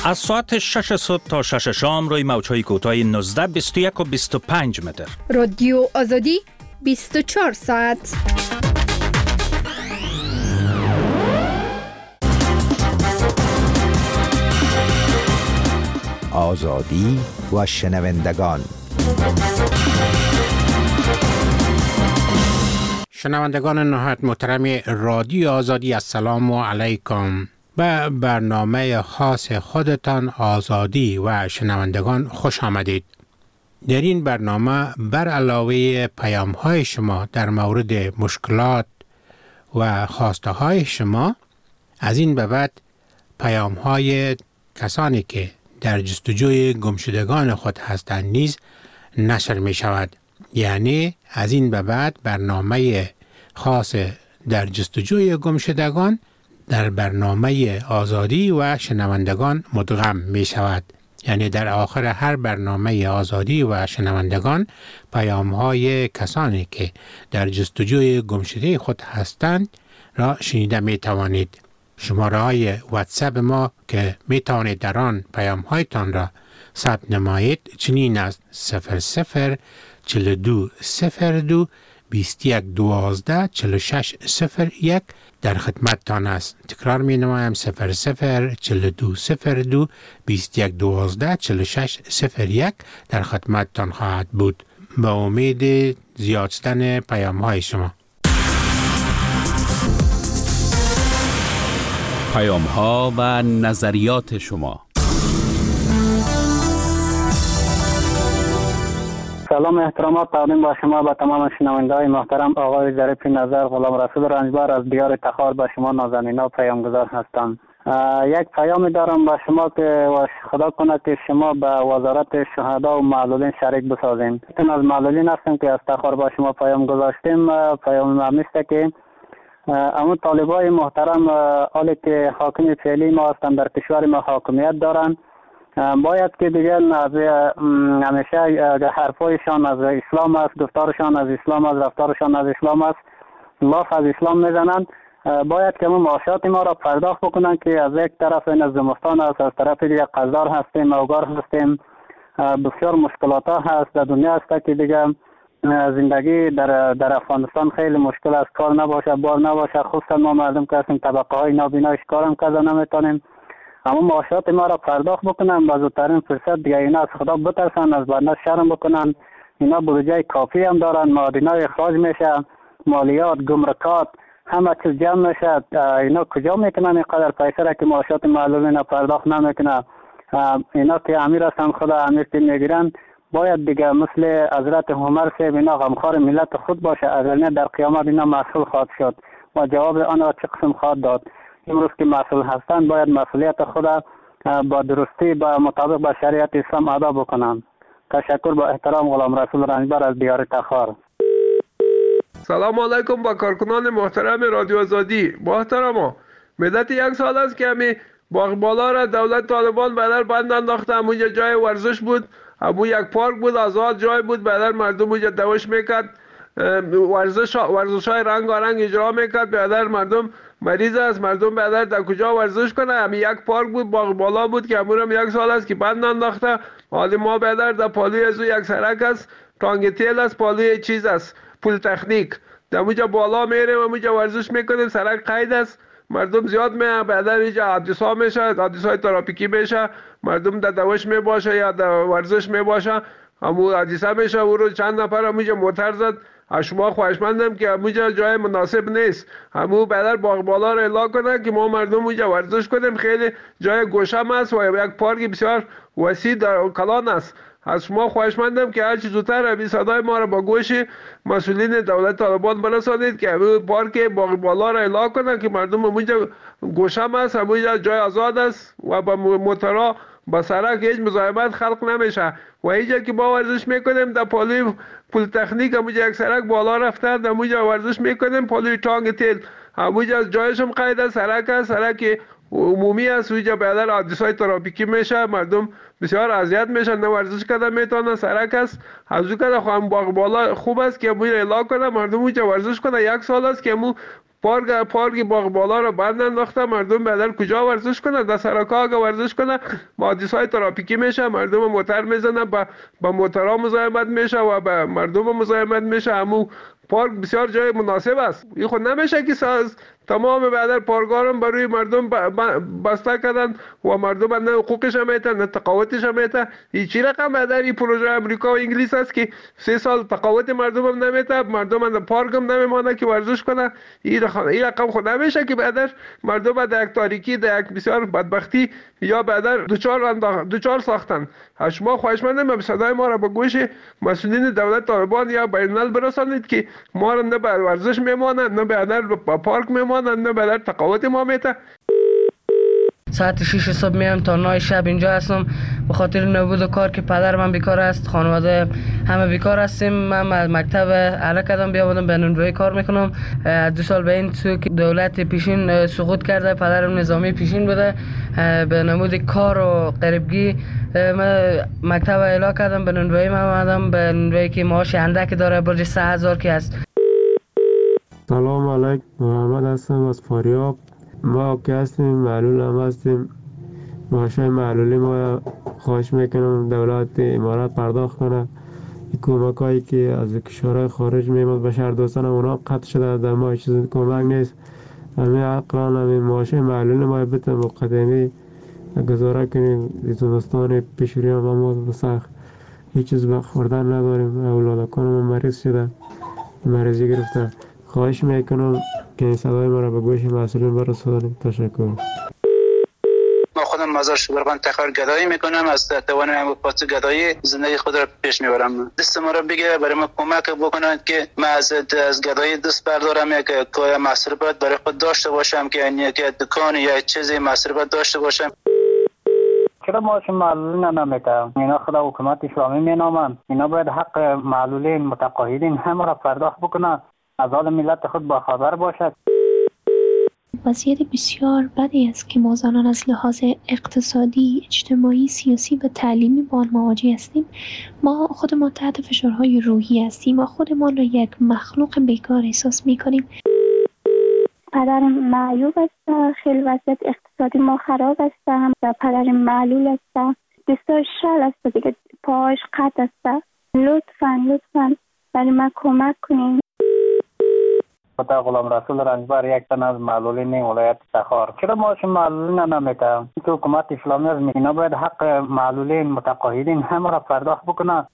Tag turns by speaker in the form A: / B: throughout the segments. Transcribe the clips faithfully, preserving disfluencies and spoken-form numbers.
A: از ساعت شش صبح تا شش شام روی موج‌های کوتاه نوزده، بیست و یک و بیست و پنج متر.
B: رادیو آزادی بیست و چهار ساعت.
C: آزادی و شنوندگان.
D: شنوندگان نهایت محترم رادیو آزادی، السلام علیکم. به برنامه خاص خودتان آزادی و شنوندگان خوش آمدید. در این برنامه بر علاوه پیام های شما در مورد مشکلات و خواسته های شما، از این به بعد پیام های کسانی که در جستجوی گمشدگان خود هستند نیز نشر می شود. یعنی از این به بعد برنامه خاص در جستجوی گمشدگان در برنامه آزادی و شنوندگان مدغم می شود. یعنی در آخر هر برنامه آزادی و شنوندگان پیام های کسانی که در جستجوی گمشده خود هستند را شنیده می توانید. شماره های واتساپ ما که می توانید در آن پیام هایتان را ثبت نمایید چنین است: صفر صفر چهل و دو صفر دو بیست و یک دوازده چهل و شش صفر یک در خدمت تان است. تکرار می نمایم: صفر صفر چهل و دو صفر دو بیست و یک دوازده چهل و شش صفر یک در خدمت تان خواهد بود. با امید زیاد شدن پیام های شما.
A: پیام ها و نظریات شما.
E: سلام احترامات تقدیم با شما به تمام شنونده‌های محترم. آقای ظریف نظر غلام رسول رنجبر از دیار تخار به شما نازنینا پیامگذار هستم. یک پیامی دارم به شما که خدا کنه که شما به وزارت شهدا و معلولین شریک بسازین. این از معلولین هستیم که از تخار با شما پیام گذاشتیم. پیام ما است که اما طالبای محترم حالی که حاکم فعلی ما هستند در کشور ما حاکمیت دارند، باید که دیگر از همیشه حرفایشان از اسلام است، گفتارشان از اسلام است، رفتارشان از اسلام است، لاف از اسلام میزنند. باید که ما معاشات ما را پرداخت بکنند که از یک طرف این از زمستان است، از طرف دیگر قزدار هستیم، اوگار هستیم، بسیار مشکلات ها هست در دنیا است که دیگر زندگی در در افغانستان خیلی مشکل است. کار نباشه، بار نباشه، خصوصا ما مردم که هستیم طبقه های نابینایش کارم کذا نمیتونیم. اما معاشات ما را پرداخت بکنن، با زودترین فرصت دیگه اینا از خدا بترسن، از بنده شرم بکنن. اینا بودجه کافی هم دارن، معادنای اخراج میشه، مالیات، گمرکات، همه چیز جمع میشه. اینا کجا میکنن اینقدر پیسه را که معاشات معلولین پرداخت نمیکنه؟ اینا که امیر هستن، خدا امیر که میگیرن، باید دیگه مثل حضرت عمر صاحب اینا غمخوار ملت خود باشه، اگر نه در قیامت اینا مسئول خواهد شد و جواب آن را چه قسم خواهد داد. امروز که مسئول هستند باید مسئولیت خود با درستی با مطابق با شریعت اسلام ادا بکنند. تشکر. با احترام غلام رسول رنجبر از دیار تخار.
F: سلام علیکم با کارکنان محترم رادیو آزادی. محترما، مدت یک سال است که همی باغ بالا را دولت طالبان بدر بند انداخته. همونجا جای ورزش بود، همون یک پارک بود، آزاد جای بود، بدر مردم اونجا دوش میکرد، ورزش ورزش های رنگ رنگ اجرا میکرد. بدر مردم مریض است، مردم بدر در کجا ورزش کنه؟ همین یک پارک بود، باغ بالا بود که همون هم یک سال است که بند انداخته. حالی ما بدر در پالوی از یک سرک است، تانگ تیل است، پالوی چیز است، پول تکنیک. در اونجا بالا میریم، اونجا ورزش میکنیم، سرک قید است، مردم زیاد میان. بدر اینجا حادثه میشه، حادثه های ترافیکی میشه، مردم در دوش میباشه یا در ورزش میباشه، همون حادثه میشه. او روز چند نفر اونجا موتر زد. شما خواهشمندم که اونجا جای مناسب نیست. همون بدر باغ بالا را اعلام کنه که ما مردم اونجا ورزش کنیم. خیلی جای گوشم است و یک پارک بسیار وسیع در کلان است. از شما خواهشمندم که هرچی زودتر همین صدای ما را با گوش مسئولین دولت طالبان برسانید که همین پارک باغ بالا را اعلام کنه که مردم اونجا گوشم است، اونجا جای آزاد است و با موترها با سرک هیچ مزاحمت خلق نمیشه. و اینجا که ما ورزش میکنیم در پالوی پول تکنیک، همونجا یک سرک بالا رفته، در همونجا ورزش میکنیم. پالوی تانگ تیل همونجا جایش هم قید است، سرک است، سرک عمومی است، اونجا بعدا حادثه‌های ترافیکی میشه، مردم بسیار اذیت میشن، نه ورزش کردن میتونن، سرک است از اون کده خواهم باغ بالا خوب است که امون اعلام کنه مردم اونجا ورزش کنه. یک سال است که امون پارک پارک باغ بالا رو بند انداخته، مردم بعدا کجا ورزش کنه؟ در سرک‌ها اگه ورزش کنه حادثه‌های ترافیکی میشه، مردم موتور میزنه، با با موتورها مزاحمت میشه و با مردم مزاحمت میشه. امون پارک بسیار جای مناسب است. این خود نمیشه که ساز تمام بعد پارکارم برای مردم بسته کردن و مردم نه حقوقش میته نه تقاوتش میته. این چی رقم بعد این پروژه امریکا و انگلیس است که سه سال تقاوت مردم هم نمیته، مردم هم پارک هم نمیمانه که ورزش کنه. این رقم این رقم خود نمیشه که بعد مردم در یک تاریکی در یک بسیار بدبختی یا بعد دوچار دوچار ساختن. شما خواهشمندم به صدای ما را به گوش مسئولین دولت طالبان یا بین‌الملل برسانید که ما را نه به ورزش میمانند نه به پارک میمانند نه به تقاوت ما میته.
G: ساعت شش صبح میام تا نه شب اینجا هستم به خاطر نبود کار که پدر من بیکار است، خانواده همه بیکار هستیم. من از مکتب اعلی کردم بیا بودم به نونوایی کار میکنم. از دو سال به این سو که دولت پیشین سقوط کرده، پدرم نظامی پیشین بوده، به نمود کار و غریبگی من مکتب اعلی کردم به نونوایی. من آمدم به نونوایی که معاش اندک داره، برج سه هزار که است.
H: سلام علیکم، محمد هستم از فاریاب. ما که هستیم معلول هم هستیم، معاشای معلولی ما خواهش میکنم دولت امارات پرداخت کنه. این کمک هایی که از کشورهای خارج میمد به شهر دوستان اونا قطع شده، در ما چیز کمک نیست. همین عقلان همین معاشای معلولی ما بتن مقدمی گذاره کنیم. زمستان پیشوری هم ما سخت هیچ چیز به خوردن نداریم، اولادکان ما مریض شده، مریضی گرفته. خواهش میکنم که این صدای ما را به گوش مسئولین برسانید. تشکر.
I: ما خودم مزار شبربان تخار گدایی میکنم، از توانم پاس گدایی زندگی خود را پیش میبرم. دست ما را بگیره برای ما کمک بکنند که ما از از گدایی دست بردارم، یک کوی مصرفات برای خود داشته باشم که یک دکان یا چیزی مصرفات داشته باشم.
E: چرا معاش معلولین نمیده؟ اینا خود حکومت اسلامی مینامند. اینا باید حق معلولین متقاعدین همه را پرداخت بکنند، از حال ملت خود با خبر باشد.
J: وضعیت بسیار بدی است که ما زنان از لحاظ اقتصادی، اجتماعی، سیاسی و تعلیمی با آن مواجه هستیم. ما خودمان تحت فشارهای روحی هستیم. ما خودمان را یک مخلوق بیکار احساس می‌کنیم.
K: پدرم معیوب است، خیلی وضعیت اقتصادی ما خراب است. هم پدرم معلول است، دستاش شل است دیگه، پاش قطع است. لطفاً لطفاً برای من کمک کنین.
E: خدا غلام رسول رنجبر یک تن از معلولین ولایت تخار. چرا معاش معلولین نمیده؟ تو حکومت اسلامی از اینا باید حق معلولین متقاعدین همه را پرداخت بکنند.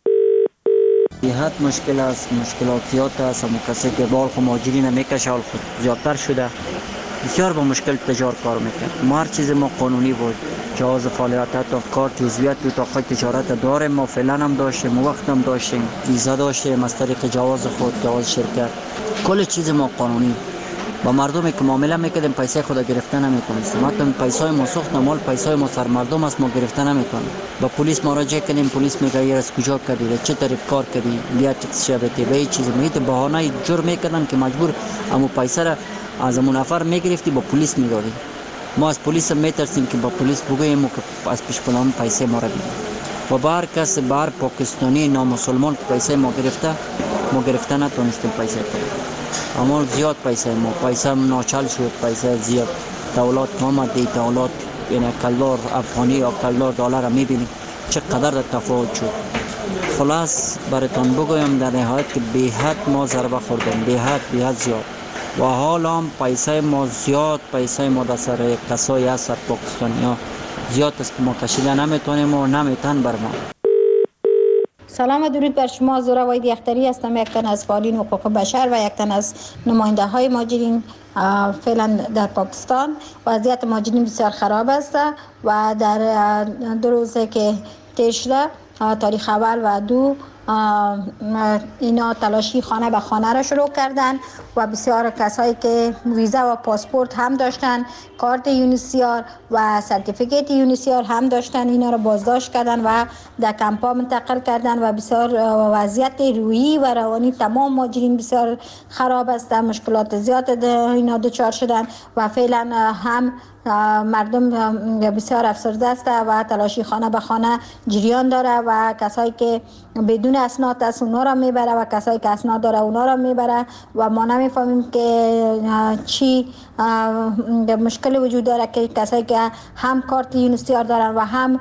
L: صحت مشکل است، مشکلات است. اما کسی که بال خو ماجری نمیکشه حال خود زیادتر شده، بسیار با مشکل تجار کار میکنه. ما هر چیز ما قانونی بود، جواز فعالیت تا کارت عضویت تو اتاق تجارت داریم. ما فعلا هم داشتیم، وقت هم داشتیم، ویزا داشتیم از طریق جواز خود، جواز شرکت، کل چیز ما قانونی. با مردمی که معامله میکردیم پیسه خود گرفته نمیتونستیم. حتی پیسای ما سوخت مال پیسای ما سر مردم است، ما گرفته نمیتونیم. با پلیس مراجعه کردیم، پلیس میگه یه از کجا کردی، چه طریق کار کردی، بیا تکس شبته به چیز میگه بهانه جرم میکردن که مجبور امو پیسه را از اون نفر میگرفتی با پلیس میدادی. ما از پلیس میترسیم که با پلیس بگوییم که از پیش پلان پیسه ما را بگیر. و بار کس بار پاکستانی نامسلمان پیسه ما گرفته، ما گرفته نتونستیم پیسه کنیم. اما زیاد پیسه ما پیسه ناچل شد، پیسه زیاد. دولت آمد دی دولت یعنی کلدار افغانی یا کلدار دلار میبینیم چقدر تفاوت شد. خلاص براتون بگویم در نهایت که به حد ما ضربه خوردیم، به حد به حد زیاد. و حال هم پیسه ما زیاد، پیسه ما در سر کسایی هست سر پاکستانی ها زیاد است که ما کشیده نمیتونیم و نمیتن بر ما.
M: سلام و درود بر شما. زورا واید یختری هستم، یک تن از فعالین حقوق بشر و یک تن از نماینده های مهاجرین فعلا در پاکستان. وضعیت مهاجرین بسیار خراب است و در دو روزه که طی شده، تاریخ اول و دو اینا تلاشی خانه به خانه را شروع کردن و بسیار کسایی که ویزا و پاسپورت هم داشتن، کارت یونیسیار و سرتیفیکیت یونیسیار هم داشتن، اینا را بازداشت کردن و در کمپا منتقل کردن و بسیار وضعیت روحی و روانی تمام مهاجرین بسیار خراب است، مشکلات زیاد اینا دچار شدن و فعلا هم مردم بسیار افسرده است و تلاشی خانه به خانه جریان داره و کسایی که بدون اسناد است اونا را میبره و کسایی که اسناد داره اونا را میبره و ما نمیفهمیم که چی مشکلی وجود داره که کسایی که هم کارت یونیسیار دارن و هم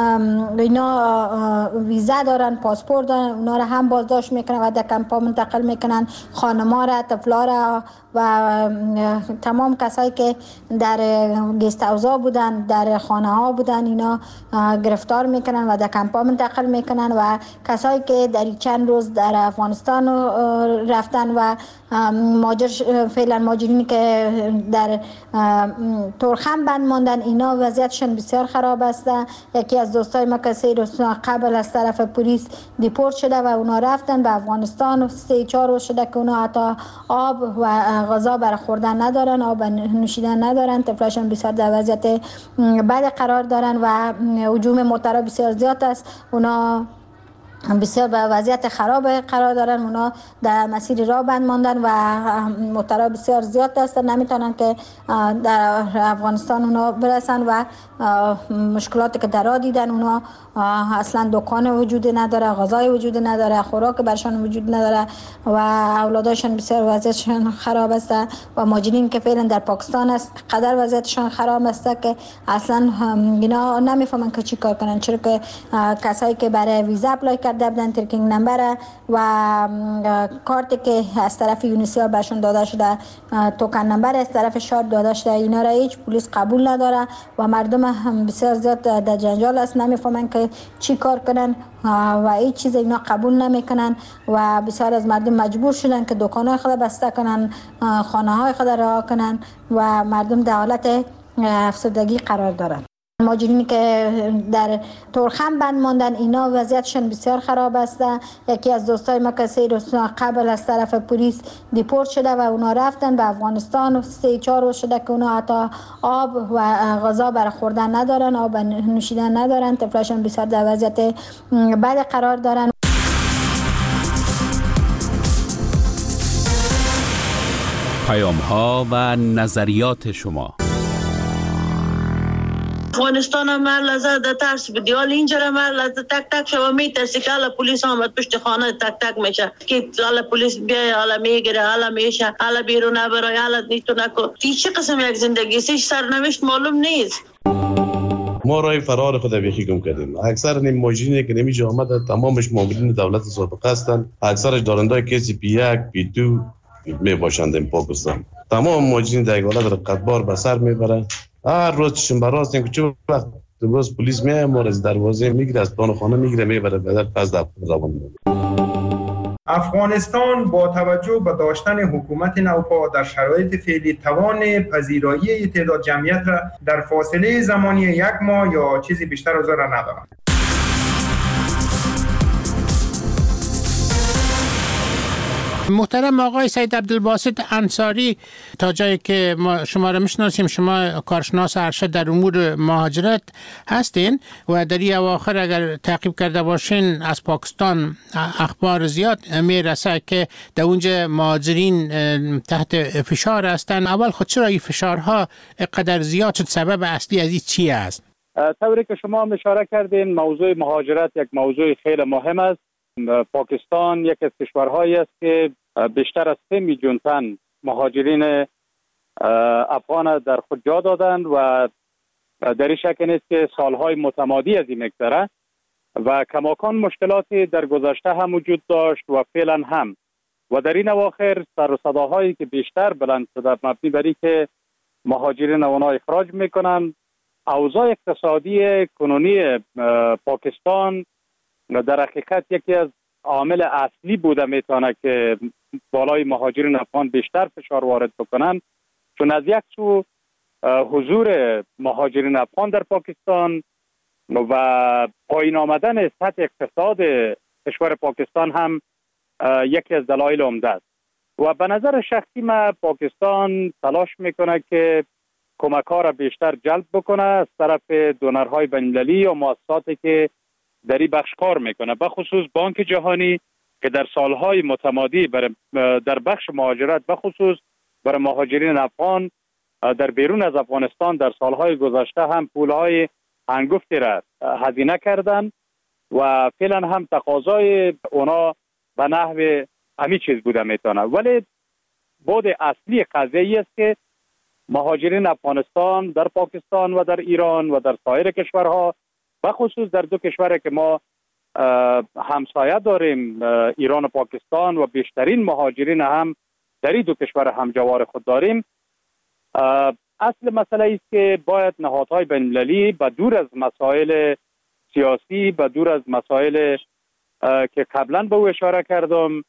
M: اینا ویزا دارن، پاسپورت دارن، اونا را هم بازداشت میکنن و در کمپا منتقل میکنن، خانما را، طفلا را و تمام کسایی که در گست هاوس‌ها بودن، در خانه ها بودن، اینا گرفتار میکنن و در کمپا منتقل میکنن و کسایی که در چند روز در افغانستان رفتن و ماجر فعلا ماجرینی که در تورخم بند ماندن، اینا وضعیتشون بسیار خراب است. یکی از دوستای ما که سه روز قبل از طرف پلیس دیپورت شده و اونا رفتن به افغانستان، سه چهار روز شده که اونا حتی آب و غذا برای خوردن ندارن، آب نوشیدن ندارن، طفلاشون بسیار در وضعیت بد قرار دارن و هجوم موترها بسیار زیاد است، اونا بسیار به وضعیت خراب قرار دارن، اونا در مسیر راه بند ماندن و موترها بسیار زیاد هستن، نمیتونن که در افغانستان اونا برسن و مشکلاتی که در راه دیدن، اونا اصلا دکان وجود نداره، غذای وجود نداره، خوراک برشان وجود نداره و اولاداشون بسیار وضعیتشون خراب است و مهاجرین که فعلا در پاکستان است قدر وضعیتشون خراب است که اصلا اینا نمیفهمن که چی کار کنن، چرا که کسایی که برای ویزا اپلای کرده بودن، ترکینگ نمبر و کارتی که از طرف یونیسیار برشون داده شده، توکن نمبر از طرف شاد داده شده، اینا را هیچ پلیس قبول نداره و مردم هم بسیار زیاد در جنجال است، نمیفهمن که چی کار کنن و هیچ چیز اینا قبول نمیکنن و بسیار از مردم مجبور شدن که دکانهای خود بسته کنن، خانه های خود رها کنن و مردم در حالت افسردگی قرار دارن. مهاجرینی که در تورخم بند ماندن، اینا وضعیتشون بسیار خراب است. یکی از دوستای ما که سه روز قبل از طرف پلیس دیپورت شده و اونا رفتن به افغانستان، سه چهار روز شده که اونا حتی آب و غذا برای خوردن ندارن، آب نوشیدن ندارن، طفلاشون بسیار در وضعیت بد قرار دارن.
N: پیام ها و نظریات شما.
O: افغانستان هم لحظه در ترس بدی، حال اینجا هم لحظه تک تک شما میترسی که حالا پلیس آمد پشت خانه تک تک میشه که حالا پلیس بیای، حالا میگیره، حالا میشه، حالا بیرون نبرای، حالا نیتو نکن. این چه قسم یک زندگی است؟ هیچ سرنوشت معلوم نیست.
P: ما رای فرار خود بیخی گم کردیم. اکثر نیم ماجرینی که نمیجا آمده تمامش مامورین دولت سابقه هستند، اکثرش دارندای کسی پی یک پی دو می باشند این پاکستان. تمام ماجرین در حالت رقتبار به سر میبره. هر روز شنبه راست این که چه وقت روز پلیس میاد ما از دروازه میگیره، از پان خانه میگیره میبره بدر پس در روان میبره.
Q: افغانستان با توجه به داشتن حکومت نوپا در شرایط فعلی توان پذیرایی تعداد جمعیت را در فاصله زمانی یک ماه یا چیزی بیشتر از آن را ندارد.
D: محترم آقای سید عبدالباسط انصاری، تا جایی که ما شما را میشناسیم شما کارشناس ارشد در امور مهاجرت هستین و در این اواخر اگر تعقیب کرده باشین از پاکستان اخبار زیاد میرسه که در اونجا مهاجرین تحت فشار هستن. اول خود چرا این فشارها قدر زیاد شد؟ سبب اصلی از این چی است؟
R: طوری که شما اشاره کردین موضوع مهاجرت یک موضوع خیلی مهم است. پاکستان یک از کشورهایی است که بیشتر از سه میلیون تن مهاجرین افغان در خود جا دادند و در این شک نیست که سالهای متمادی از این مگذره و کماکان مشکلاتی در گذشته هم وجود داشت و فعلا هم و در این اواخر سر و صداهایی که بیشتر بلند شده مبنی بر اینکه مهاجرین اونا اخراج میکنند. اوضاع اقتصادی کنونی پاکستان در حقیقت یکی از عامل اصلی بوده میتونه که بالای مهاجرین افغان بیشتر فشار وارد بکنن، چون از یک سو حضور مهاجرین افغان در پاکستان و پایین آمدن سطح اقتصاد کشور پاکستان هم یکی از دلایل عمده است. و به نظر شخصی ما پاکستان تلاش میکنه که کمک ها را بیشتر جلب بکنه از طرف دونرهای بین‌المللی و مؤسساتی که در این بخش کار میکنه، به خصوص بانک جهانی که در سالهای متمادی در بخش مهاجرت به خصوص برای مهاجرین افغان در بیرون از افغانستان در سالهای گذشته هم پولهای هنگفتی را هزینه کردن و فعلا هم تقاضای اونا به نحو همین چیز بوده میتونه. ولی بود اصلی قضیه است که مهاجرین افغانستان در پاکستان و در ایران و در سایر کشورها، به خصوص در دو کشوری که ما همسایه داریم، ایران و پاکستان، و بیشترین مهاجرین هم در این دو کشور همجوار خود داریم، اصل مسئله است که باید نهادهای بین‌المللی به دور از مسائل سیاسی، به دور از مسائل که قبلا به او اشاره کردم،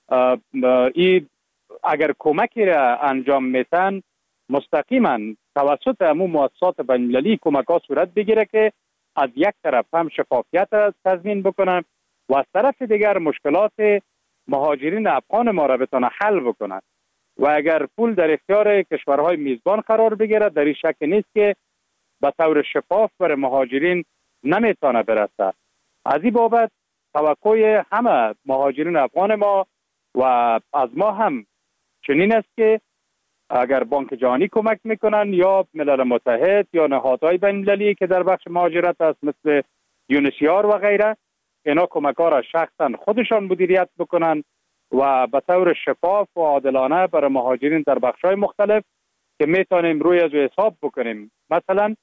R: ای اگر کمکی را انجام میتن مستقیما توسط همون مؤسسات بین‌المللی کمک ها صورت بگیره که از یک طرف هم شفافیت را تضمین بکنن و از طرف دیگر مشکلات مهاجرین افغان ما را بتونه حل بکنن. و اگر پول در اختیار کشورهای میزبان قرار بگیره، در این شک نیست که به طور شفاف برای مهاجرین نمیتونه برسه. از این بابت توقع همه مهاجرین افغان ما و از ما هم چنین است که اگر بانک جهانی کمک میکنن یا ملل متحد یا نهادهای بین‌المللی که در بخش مهاجرت است مثل یونیسیار و غیره، اینا کمک ها را شخصا خودشان مدیریت بکنن و به طور شفاف و عادلانه برای مهاجرین در بخش های مختلف که میتونیم روی از حساب بکنیم، مثلا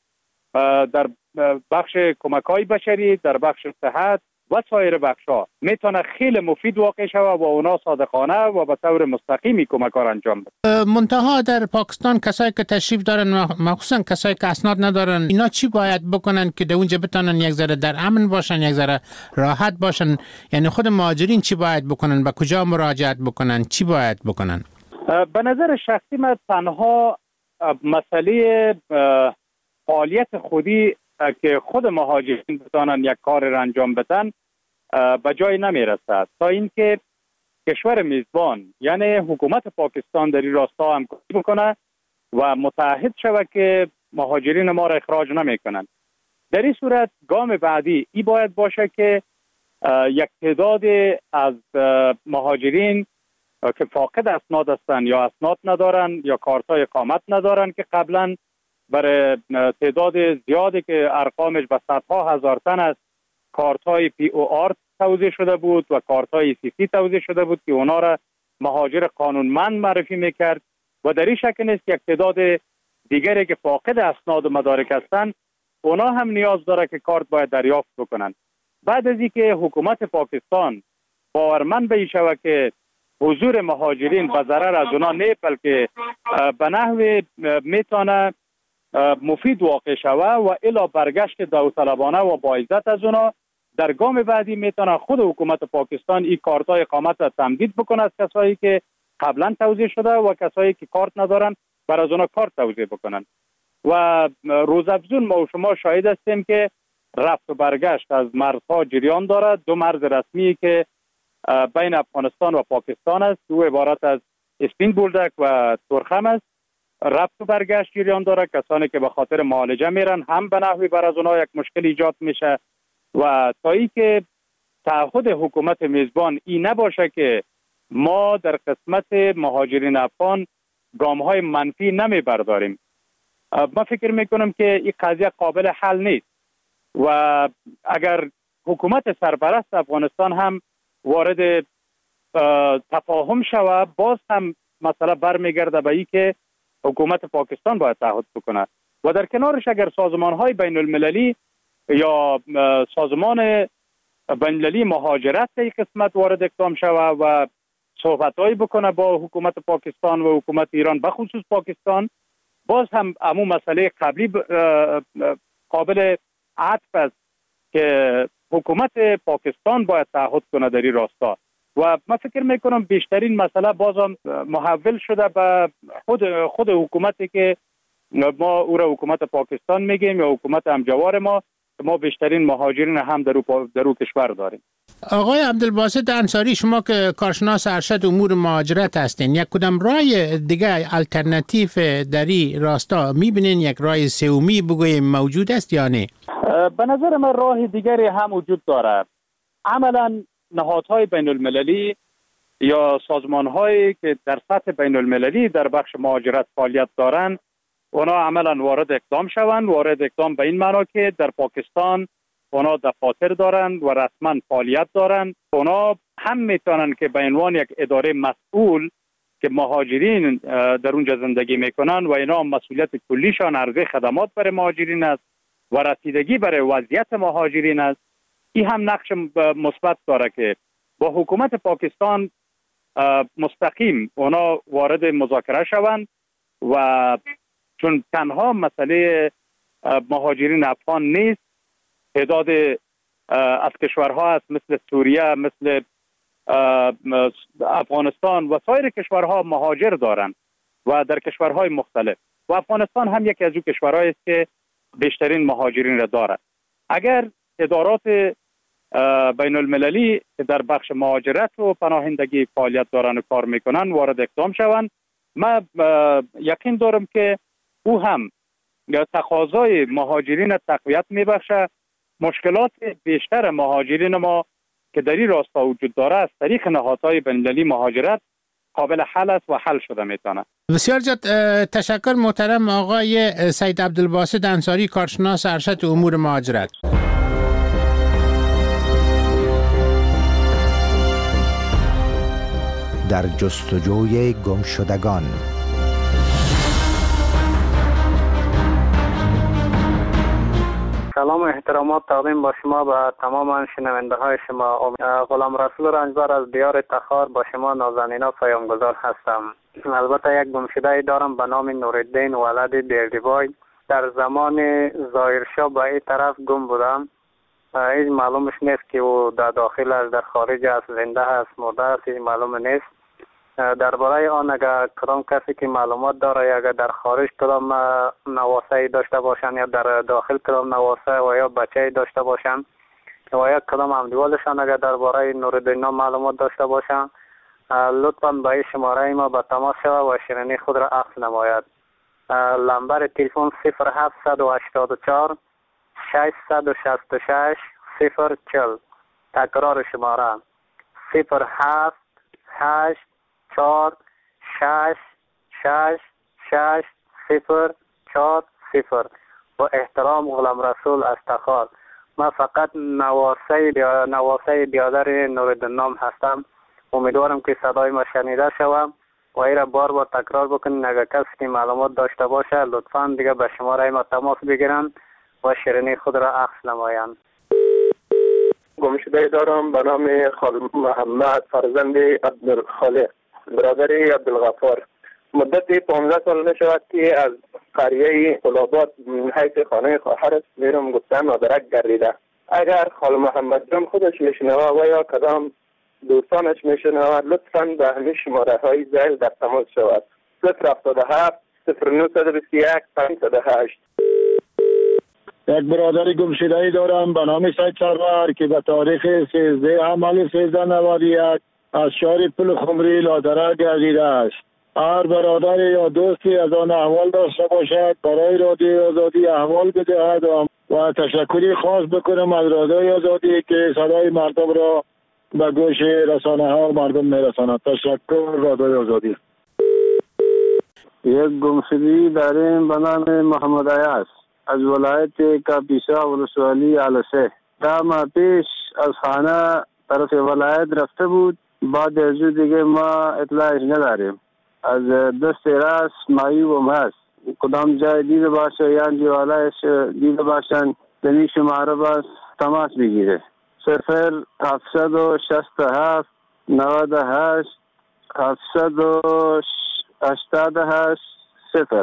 R: در بخش کمک های بشری، در بخش صحت و سایر بخش ها میتونه خیلی مفید واقع شود و اونا صادقانه و به طور مستقیمی کمک ها انجام بده.
D: منتها در پاکستان کسایی که تشریف دارن، مخصوصا کسایی که اسناد ندارن، اینا چی باید بکنن که در اونجا بتونن یک ذره در امن باشن، یک ذره راحت باشن؟ یعنی خود مهاجرین چی باید بکنن؟ به کجا مراجعت بکنن؟ چی باید بکنن؟
R: به نظر شخصی من تنها مسئله فعالیت خودی که خود مهاجرین بتانن یک کار را انجام بدن به جای نمی رسد تا اینکه کشور میزبان یعنی حکومت پاکستان در این راستا همکاری بکنه و متعهد شود که مهاجرین ما را اخراج نمی کنند. در این صورت گام بعدی ای باید باشه که یک تعداد از مهاجرین که فاقد اسناد هستند یا اسناد ندارن یا کارتای اقامت ندارن که قبلا برای تعداد زیادی که ارقامش به صدها هزار تن است کارتای پی او آر توزیع شده بود و کارتای سی سی توزیع شده بود که اونا را مهاجر قانونمند معرفی میکرد و در این شک نیست یک تعداد دیگری که فاقد اسناد و مدارک هستند اونا هم نیاز داره که کارت باید دریافت بکنن. بعد از اینکه حکومت پاکستان باورمند به شود که حضور مهاجرین به ضرر از اونا نه بلکه به نحو میتونه مفید واقع شود و الا برگشت داوطلبانه و با عزت از اونا، در گام بعدی میتونه خود حکومت پاکستان این کارتای اقامت را تمدید بکنه از کسایی که قبلا توزیع شده و کسایی که کارت ندارن بر از اونا کارت توزیع بکنن. و روزافزون ما و شما شاهد هستیم که رفت و برگشت از مرزها جریان دارد. دو مرز رسمی که بین افغانستان و پاکستان است، دو عبارت از اسپین بولدک و تورخم است، رفت و برگشت جریان داره. کسانی که به خاطر معالجه میرن هم به نحوی بر از اونها یک مشکل ایجاد میشه و تا ای که تعهد حکومت میزبان این نباشه که ما در قسمت مهاجرین افغان گام های منفی نمی برداریم، من فکر میکنم که این قضیه قابل حل نیست و اگر حکومت سرپرست افغانستان هم وارد تفاهم شود باز هم مسئله برمیگرده به این که حکومت پاکستان باید تعهد بکنه و در کنارش اگر سازمان های بین المللی یا سازمان بین المللی مهاجرت در این قسمت وارد اقدام شود و صحبت هایی بکنه با حکومت پاکستان و حکومت ایران به خصوص پاکستان، باز هم امو مسئله قبلی قابل عطف است که حکومت پاکستان باید تعهد کنه در این راستا و من فکر میکنم بیشترین مسئله بازم محول شده به خود خود حکومتی که ما او را حکومت پاکستان میگیم یا حکومت همجوار ما، ما بیشترین مهاجرین هم در او, در او کشور داریم.
D: آقای عبدالباسط انصاری، شما که کارشناس ارشد امور مهاجرت هستین، یک کدام رای دیگه الटरनेटिव در این راستا میبینین؟ یک رای سومی بگویم موجود است یا نه؟
R: به نظر من راه دیگری هم وجود دارد. عملا نهادهای بین المللی یا سازمانهایی که در سطح بین المللی در بخش مهاجرت فعالیت دارند، اونا عملا وارد اقدام شوند. وارد اقدام به این معنا که در پاکستان اونا دفاتر دارند و رسما فعالیت دارند. اونا هم میتونن که به عنوان یک اداره مسئول که مهاجرین در اونجا زندگی میکنن و اینا مسئولیت کلیشان عرضه خدمات برای مهاجرین است و رسیدگی برای وضعیت مهاجرین است. این هم نقش مثبت داره که با حکومت پاکستان مستقیم اونا وارد مذاکره شوند و چون تنها مسئله مهاجرین افغان نیست، تعداد از کشورها هست مثل سوریه، مثل افغانستان و سایر کشورها مهاجر دارند و در کشورهای مختلف و افغانستان هم یکی از اون کشورهایی است که بیشترین مهاجرین را دارد. اگر ادارات بین المللی در بخش مهاجرت و پناهندگی فعالیت دارن و کار میکنن وارد اقدام شوند، من یقین دارم که او هم تقاضای مهاجرین تقویت میبخشه. مشکلات بیشتر مهاجرین ما که در این راستا وجود داره از طریق نهادهای بین المللی مهاجرت قابل حل است و حل شده میتونه.
D: بسیار زیاد تشکر محترم آقای سید عبدالباسط انصاری، کارشناس ارشد امور مهاجرت.
C: در جستجوی گمشدگان.
E: سلام و احترامات تقدیم با شما و تمام شنونده های شما. غلام رسول رنجبر از دیار تخار با شما نازنینا پیامگذار هستم. البته یک گمشده دارم به نام نورالدین ولد بیردیبای. در زمان ظاهرشاه به این طرف گم بودم. هیچ معلومش نیست که او در داخل است، در خارج است، زنده است، مرده است، هیچ معلوم نیست. درباره آن اگر کدام کسی که معلومات داره یا اگر در خارج کدام نواسه داشته باشند یا در داخل کدام نواسه و یا بچه داشته باشند و یا کدام همدیوالشان اگر درباره نورالدین معلومات داشته باشند، لطفاً به این شماره ما به تماس شود و شیرینی خود را عکس نماید. نمبر تلفن صفر هفت هشت چهار ششصد و شصت و شش صفر چهل. تکرار شماره صفر هفت هشت چهار شش شش شش صفر چهار صفر. با احترام غلام رسول از تخار. من فقط نواسه نواسه بیادر نورالدین نام هستم. امیدوارم که صدای ما شنیده شوم و این را بار بار تکرار بکنین. اگر کسی که معلومات داشته باشه لطفاً دیگه به شماره ما تماس بگیرن و شیرینی خود را عکس نمایند.
S: گمشده دارم به نام خال محمد فرزند عبدالخالق برادر عبدالغفار. مدت پانزده سال نشود که از قریه قلابات حیث خانه خواهرش میرم گفتم مادرک گردیده. اگر خال محمد جان خودش میشنوه و یا کدام دوستانش میشنوه لطفاً به همین شماره های زیل در تماس شود. صفر هفتاد و هفت صفر نهصد و بیست و یک پانصد و هشت.
T: یک برادر گمشده‌ای دارم به نام سید سرور که به تاریخ سیزده عمل سیزده نود و یک از شهر پل خمری لادره گردیده است. هر برادر یا دوستی از آن احوال داشته باشد برای رادیوی آزادی احوال بدهد و تشکری خاص بکنم از رادیوی آزادی که صدای مردم را به گوش رسانه ها و مردم میرساند. تشکر رادیوی آزادی.
U: یک گمشدگی داریم به نام محمد عیاض از ولایت کاپیسا ولسوالی علسه. ده ماه پیش از خانه طرف ولایت رفته بود. بعد از دیگه ما اطلاعش نداریم. از دست راست معیوب هست. کدام جای دیده باشه یا دیوالایش دیده باشن دنی شماره باز تماس بگیره. صفر هفتصد و شست و هفت نود و هشت هفتصد و هشتاد و هشت صفر.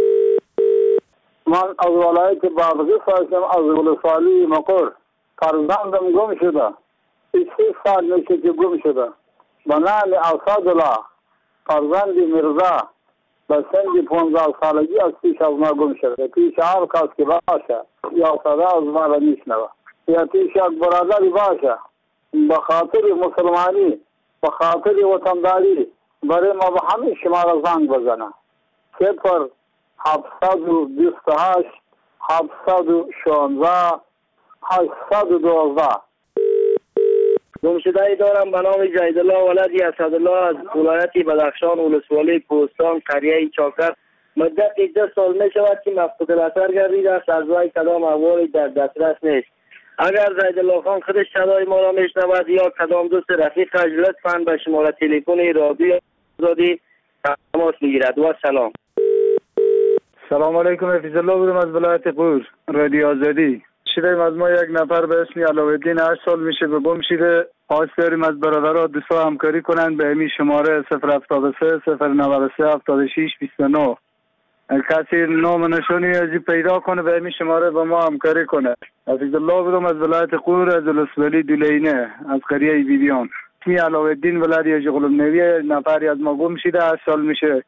V: من از ولایت بادغیس هستم، از ولسوالی مقر. فرزندم گم شده. سی سال میشه که گم شده. به نام اسدالله فرزند مرزا به سن پانزده سالگی از پیش از ما گم شده. پیش هر کس که باشه یا صدا از ما را میشنوه یا پیش یک برادری باشه به خاطر مسلمانی، به خاطر وطنداری برای ما به همه شما را زنگ بزنه. صفر هفتصد و بیست و هشت هفتصد و شانزده هشتصد و دوازده.
A: گمشده‌ای دارم به نام جیدالله ولدی اسدالله از ولایت بدخشان، ولسوالی کوهستان، قریه چاکر. مدت ده سال می شود که مفقود الاثر گردیده است، از وی کدام احوالی در دسترس نیست. اگر جیدالله خان خودش صدای ما را میشنود یا کدام دوست رفیقش لطفاً به شماره تلفن رادیو آزادی تماس بگیرد. و سلام.
U: سلام علیکم، حفیظ الله بودم از ولایت قور، رادیو آزادی. شدیم از ما یک نفر به اسم علاءالدین هشت سال میشه به گم شده. خواست داریم از برادرها دوستا همکاری کنند به امی شماره صفر هفتاد و سه صفر نود و سه هفتاد و شش بیست و نه. کسی نام نشانی ازی پیدا کنه به امی شماره با ما همکاری کنه. حفیظ الله بودم از ولایت قور، از ولسوالی دولینه، از قریه بیبیان. اسمی علاءالدین ولدی جغلم نویه، نفری از ما گم شده هشت سال میشه.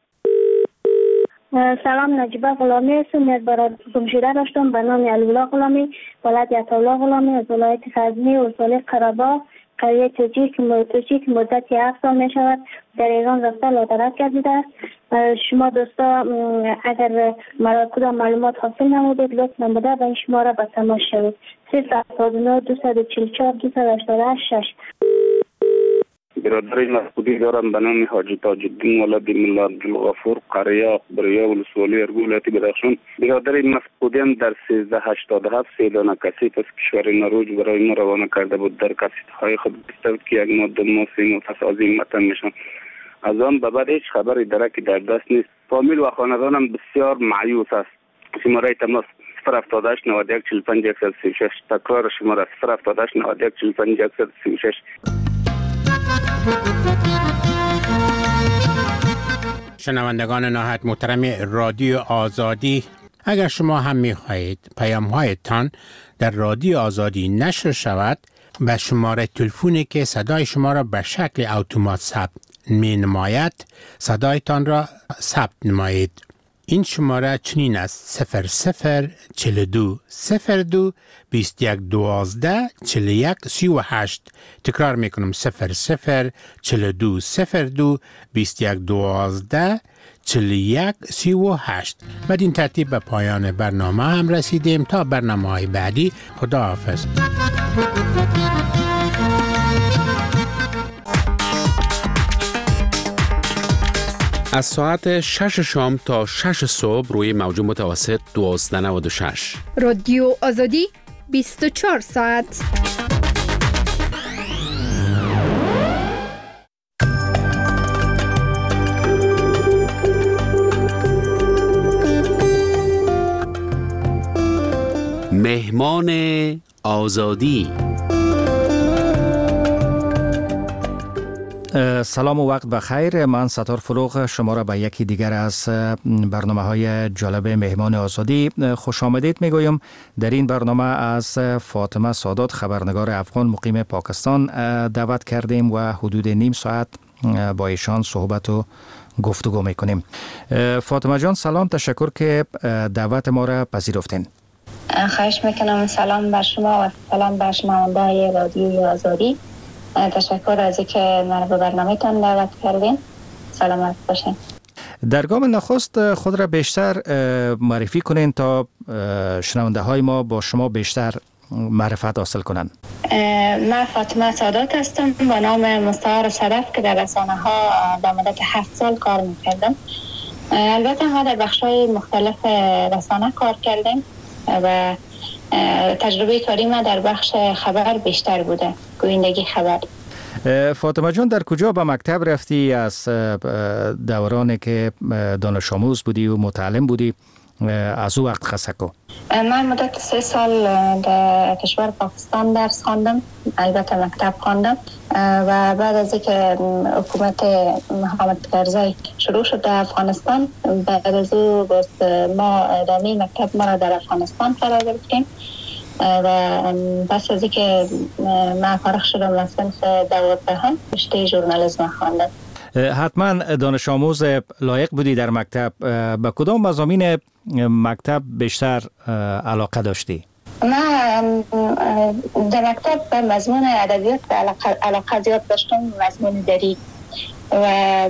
K: سلام، نجیبه غلامی هستم. یک برادر گمشده داشتم به نام علی‌الله غلامی، ولد عطاالله غلامی از ولایت غزنی، ولسوالی قره‌باغ، قریه توجی که مدت هفت سال می شود در ایران رفته لادرک گردیده است. شما دوستا اگر مرا کدام معلومات حاصل نمودید لطف نموده به این شماره به تماس شوید. صفر هفتاد و نه دویست و چهل و چهار دویست و هشتاد و هشت شش.
B: برادر مفقودی دارم به نام حاجی تاج الدین ولد ملا عبدالغفور، قریه اخبریه، ولسوالی ارگو، ولایت بدخشان. برادر مفقودیم در سیزده هشتاد و هفت سه دانه کسیف از کشور نروژ برای ما روانه کرده بود. در کسیف‌های خود گفته بود که یک ماده ماسی متس از این وطن میشن. از آن به بعد هیچ خبری درکی در دست نیست. فامیل و خاندانم بسیار مایوس است. شماره تماس صفر هفتاد و هشت نود و یک چهل و پنج صد و سی و شش. تکرار شماره صفر هفتاد و هشت نود و یک چهل و پنج صد و سی و شش.
D: شنوندگان نهایت محترم رادیو آزادی، اگر شما هم می خواهید پیام هایتان در رادیو آزادی نشر شود، به شماره تلفنی که صدای شما را به شکل اتومات ثبت می نماید صدایتان را ثبت نمایید. این شماره چنین است: صفر صفر چهل و دو صفر دو بیست و یک دوازده چهل و یک سی و هشت. تکرار میکنم: صفر صفر چهل و دو صفر دو بیست و یک دوازده چهل و یک سی و هشت. بعد این ترتیب به پایان برنامه هم رسیدیم. تا برنامه های بعدی، خدا حافظ.
N: از ساعت شش شام تا شش صبح روی موج متوسط دوازده نود و شش.
W: رادیو آزادی بیست و چهار ساعت.
N: مهمان آزادی.
X: سلام و وقت بخیر. من ستار فروغ شما را به یکی دیگر از برنامه های جالب مهمان آزادی خوش آمدید میگویم. در این برنامه از فاطمه سادات، خبرنگار افغان مقیم پاکستان، دعوت کردیم و حدود نیم ساعت با ایشان صحبت و گفتگو میکنیم. فاطمه جان سلام، تشکر که دعوت ما را پذیرفتین.
Y: خواهش میکنم. سلام بر شما و سلام بر شنونده‌های رادیوی آزادی. تشکر از اینکه من به برنامه‌تان دعوت کردین. سلامت باشین.
X: در گام نخست خود را بیشتر معرفی کنین تا شنونده های ما با شما بیشتر معرفت حاصل کنند.
Y: من فاطمه سادات هستم با نام مستعار صدف که در رسانه ها در مدت هفت سال کار میکردم. البته ما در بخش‌های مختلف رسانه کار کردیم و تجربه کاری ما در بخش خبر بیشتر بوده، گویندگی خبر.
X: فاطمه جان در کجا به مکتب رفتی؟ از دورانی که دانش آموز بودی و متعلم بودی از او وقت خصه کو؟
Y: من مدت سه سال در کشور پاکستان درس خواندم، البته مکتب خواندم و بعد از اینکه حکومت محمد کرزی شروع شد در افغانستان، بعد از او ما ادامه مکتب ما را در افغانستان قرار گرفتیم و پس از اینکه من فارغ شدم از صنف دوازدهم رشته ژورنالیسم خواندم.
X: حتما دانش آموز لایق بودی در مکتب. به کدام مضامین مکتب بیشتر علاقه داشتی؟
Y: من در مکتب به مضمون ادبیات علاقه زیاد داشتم، مضمون دری. و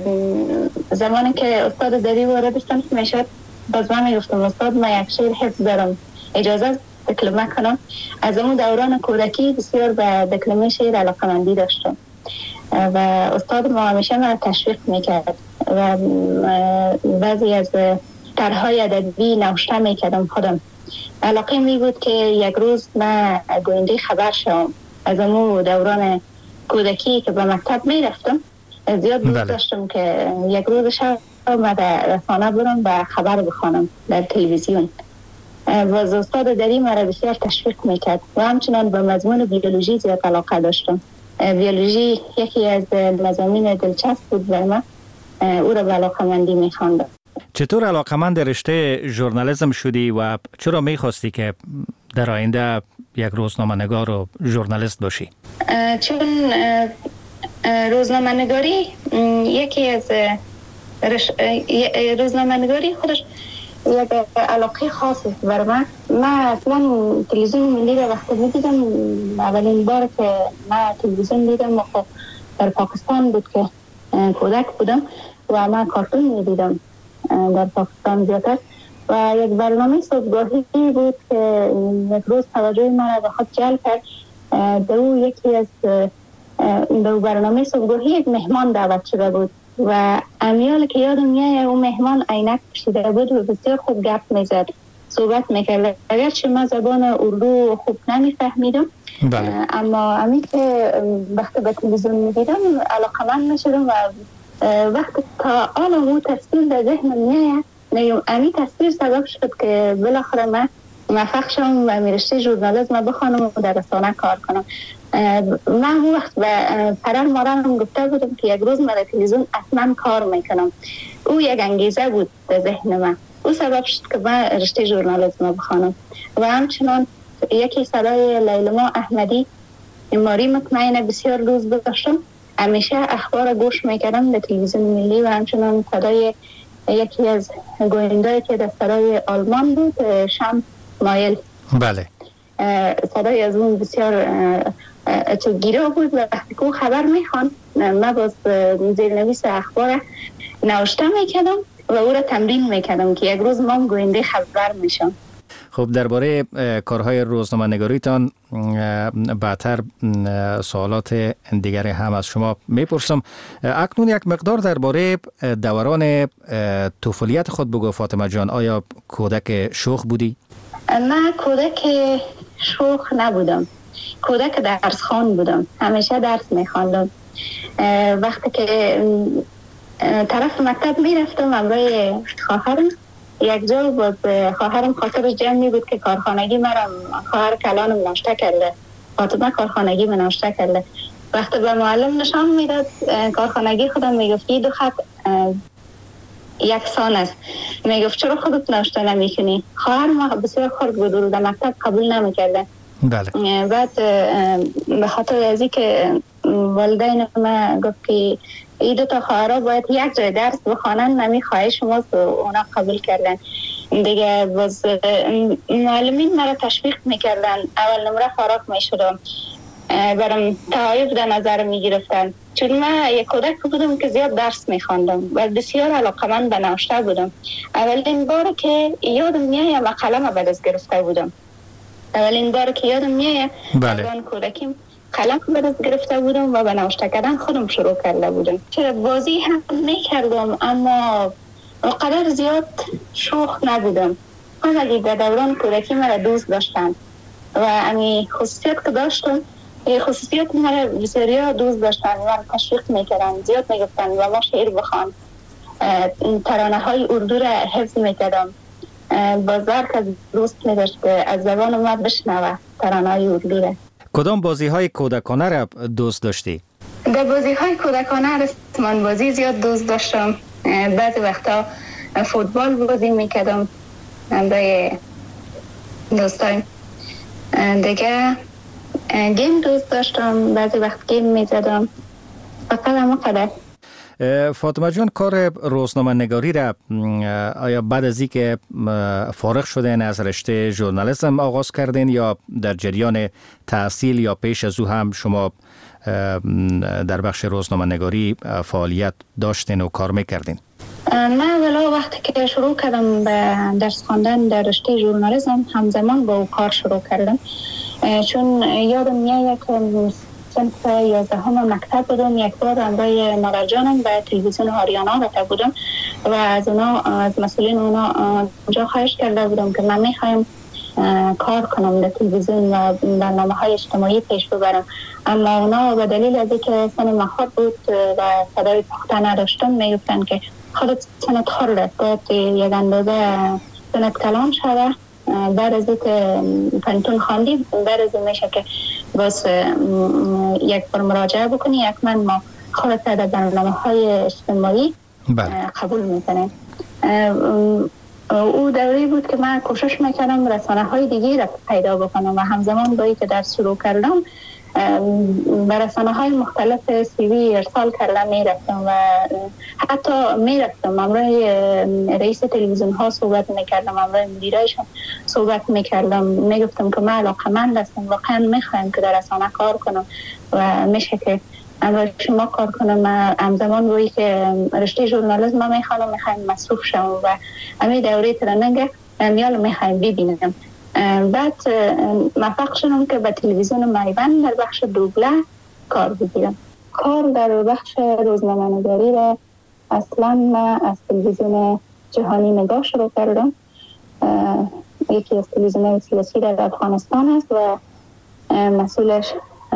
Y: زمانی که استاد دری وارد شدم میشد باز من میگفتم استاد من یک شعر حفظ دارم، اجازه دکلمه کنم. از اون دوران کودکی بسیار به دکلمه شعر علاقه‌مندی داشتم و استاد ما همیشه من تشویق میکرد و بعضی از طرح‌های ادبی نوشته میکردم خودم. علاقه می بود که یک روز من گوینده خبر شوم. از اون دوران کودکی که به مکتب می رفتم زیاد دوست داشتم که یک روز شب من در رسانه برم و خبر بخوانم در تلویزیون. و استاد دری مرا بسیار تشویق میکرد و همچنان به مضمون بیولوژی زیاد علاقه داشتم. بیولوژی یکی از مضامین دلچسب بود و من او را به علاقه‌مندی میخواندم.
X: چطور علاقه‌مند رشته ژورنالیسم شدی و چرا میخواستی که در آینده یک روزنامه‌نگار و ژورنالیست باشی؟
Y: چون روزنامه‌نگاری یکی از رش... روزنامه‌نگاری خودش یک علاقه خاصی برای من. من اصلا تلویزیون ملی را وقتی میدیدم، اولین بار که من تلویزیون دیدم در پاکستان بود که کودک بودم و من کارتون میدیدم در پاکستان زیادتر و یک برنامه صبحگاهی بود که یک روز توجه من به خود جلب کرد. در او یکی از در برنامه صبحگاهی یک مهمان دعوت شده بود و امیال که یادم میاد اون مهمان عینک پوشیده بود و بسیار خوب گپ میزد، صحبت میکرد. اگرچه من زبان اردو خوب نمیفهمیدم اما امی که وقتی به تلویزیون میدیدم علاقه‌مند میشدم و وقتی تا آن اون تصویر در ذهنم میاد امی تصویر سبب شد که بالاخره من موفق شدم و رشته ژورنالیسم بخوانم و در رسانه کار کنم. من اون وقت به پدر مادرم گفته بودم که یک روز من در تلویزیون اصلا کار میکنم. او یک انگیزه بود در ذهن من، او سبب شد که من رشته ژورنالیسم بخوانم. و همچنان یکی صدای لیلما احمدی ماری مطمئنه بسیار دوست داشتم، همیشه اخبار گوش میکردم در تلویزیون ملی و همچنان صدای یکی از گوینده‌ای که در صدای آلمان بود شم مایل.
X: بله
Y: صدای از اون بسیار چوگیره بود و وقتی که خبر میخوان من باز زیرنویس اخبار نوشته میکردم و او را تمرین میکردم که یک روز ما گوینده خبر میشم.
X: خب درباره کارهای روزنامه‌نگاریتان بعدتر سوالات دیگر هم از شما میپرسم. اکنون یک مقدار درباره دوران طفولیت خود بگو فاطمه جان. آیا کودک شوخ بودی؟
Y: من کودک شوخ نبودم، کودک درس خوان بودم، همیشه درس میخواندم. وقتی که طرف مکتب میرفتم همراه خواهرم یک جا باز خواهرم خاطرش جمعی بود که کارخانگی مرم خواهر کلانم ناشته کرده، فاطمه کارخانگی من ناشته کرده. وقتی به معلم نشان میداد کارخانگی خودم میگفت این دو خط یکسان است، میگفت چرا خودت ناشته نمیکنی؟ خواهر ما بسیار خرد بود و در مکتب قبول نمیکرده.
X: بله.
Y: بعد به خاطر ازی که والدین ما گفت که این دو تا خواهرها باید یک جای درس بخوانن، نمی خواهش ماست و اونا قبول کردن دیگه. باز معلمین مرا تشویق میکردن، اول نمره خاراک میشدم، برام تعایب در نظر میگرفتن چون من یک کودک بودم که زیاد درس میخواندم و بسیار علاقمند به نوشته بودم. اولین بار که یادم میاد من قلم به دست گرفته بودم، اولین بار که یادم میاد من کودکیم قلم به دست گرفته بودم و به نوشته کردن خودم شروع کرده بودم. چرا بازی هم میکردم اما قدر زیاد شوخ نبودم. همگی در دوران کودکی مرا دوست داشتن و امی خصوصیت که داشتم، این خصوصیت مرا بسیار دوست داشتن و تشویق میکردن، زیاد میگفتن و ما شعر بخوان، ترانه های اردو را حفظ میکردم. بازار که دوست میداشت که از زبان ما بشنوه ترانه های اردو را.
X: کدام بازی های کودکانه را دوست داشتی؟
Y: در بازی های کودکانه رسمان بازی زیاد دوست داشتم. بعضی وقتا فوتبال بازی میکردم با دوستایم. دیگه گیم دوست داشتم، بعضی وقت گیم میزدم. فقط همه قدر.
X: فاطمه جان، کار روزنامه نگاری را آیا بعد از اینکه فارغ شدین از رشته ژورنالیسم آغاز کردین یا در جریان تحصیل یا پیش از او هم شما در بخش روزنامه نگاری فعالیت داشتین و کار میکردین؟
Y: من اولا وقتی که شروع کردم به درس خواندن در رشته ژورنالیسم همزمان با او کار شروع کردم، چون یادم میاد که صنف یازدهم مکتب بودم، یک بار همراه مادر جانم به تلویزیون آریانا رفته بودم و از اونا از مسئولین اونا اونجا خواهش کرده بودم که من میخوایم کار کنم در تلویزیون و برنامه‌های اجتماعی پیش ببرم، اما اونا به دلیل از اینکه سن خرد بود و صدای پخته نداشتم میگفتن که خودت سنت خرد است، یک اندازه سنت کلان شده، بعد از اینکه پنتون خواندی بعد از این میشه که باز یک بار مراجعه بکنی، یک من ما خودت در برنامه‌های اجتماعی قبول میکنیم. او دوری بود که من کوشش میکردم رسانه های دیگه را پیدا بکنم و همزمان با اینکه درس شروع کردم به رسانه های مختلف سی وی ارسال کردم میرفتم و حتی میرفتم امروز رئیس تلویزیون ها صحبت میکردم، امروز مدیرایشان صحبت میکردم، میگفتم که من علاقمند هستم، واقعا میخوایم که در رسانه کار کنم و میشه که امروز شما کار کنم. همزمان روی که رشته ژورنالیسم ما میخوام میخوایم مصروف شم و همین دوره ترننگ میال میخوایم ببینم. بعد موفق شدم که به تلویزیون میوند در بخش دوبله کار بگیرم. کار در بخش روزنامه نگاری را اصلا من از تلویزیون جهانی نگاه شروع کردم، یکی از تلویزیون سیاسی در افغانستان است و مسئولش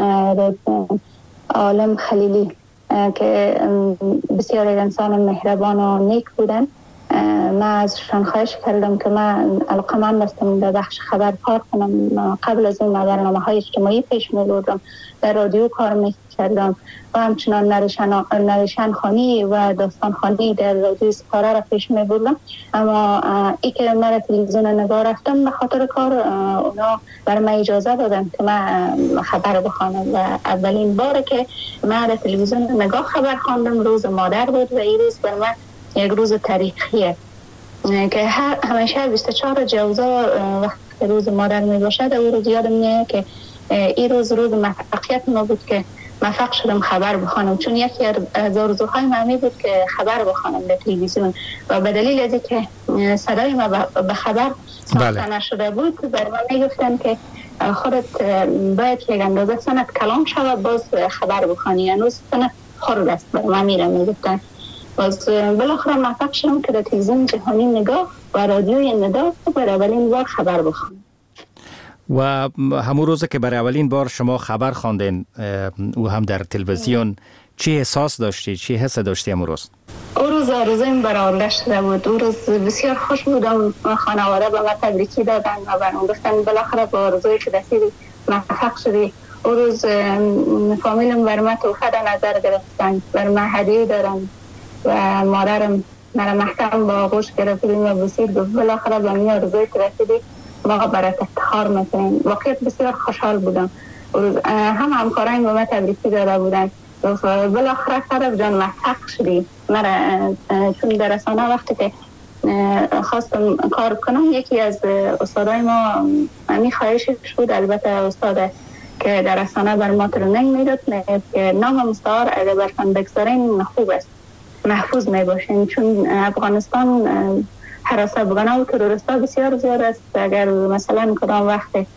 Y: عالم خلیلی که بسیار انسان مهربان و نیک بودن. من ازشان خواهش کردم که من علاقمند هستم در بخش خبر کار کنم. قبل از این برنامه های اجتماعی پیش می بردم، در رادیو کار می کردم و همچنان نوشتن خانی و داستان خانی در رادیو سپاره را پیش می بردم، اما ای که من تلویزیون نگاه رفتم به خاطر کار اونا برای من اجازه دادن که من خبر بخوانم و اولین بار که من تلویزیون نگاه خبر خواندم روز مادر بود و این روز بر من یک روز تاریخیه که همیشه بیست و چهار جوزا وقتی روز مادر می باشد او روز یادم میاد که این روز روز موفقیت ما بود که موفق شدم خبر بخوانم، چون یکی از آرزوهای من بود که خبر بخوانم در تلویزیون و به دلیل از اینکه صدای ما به خبر ساخته نشده بود بر من میگفتن که خودت باید یک اندازه سنت کلام شود باز خبر بخوانی، هنوز سنت خرد است بر من میره میگفتن. باز بالاخره موفق شدم که در تلویزیون جهانی نگاه و رادیوی نگاه برای اولین بار خبر بخوانم.
X: و همون روز که برای اولین بار شما خبر خواندین او هم در تلویزیون، چی احساس داشتی؟ چی حس داشتی همون روز؟
Y: او روز آرزویم برآورده شده بود. او روز بسیار خوش بودم، خانواده به من تبریکی دادن و برام گفتن بالاخره با آرزوی که رسیدی موفق شدی. او روز فامیلم بر من تحفه در نظر گرفتن، بر من هدیه دارن و مادرم مرا محکم با آغوش گرفتیم و بسید گفت بالاخره به می آرزوی که رسیدی ما برات افتخار میکنیم. واقعیت بسیار خوشحال بودم. هم همکاران به من تبریکی داده بودن، بالاخره صدف جان موفق شدی. مرا چون در رسانه وقتی که خواستم کار کنم یکی از استادای ما می خواهشش بود، البته استاد که در رسانه بر ما ترنینگ میداد که نام مستعار اگر برتان بگذارین خوب است، محفوظ می باشین، چون افغانستان حراس افغانا و تروریستا بسیار زیاد است. اگر مثلا کدام وقت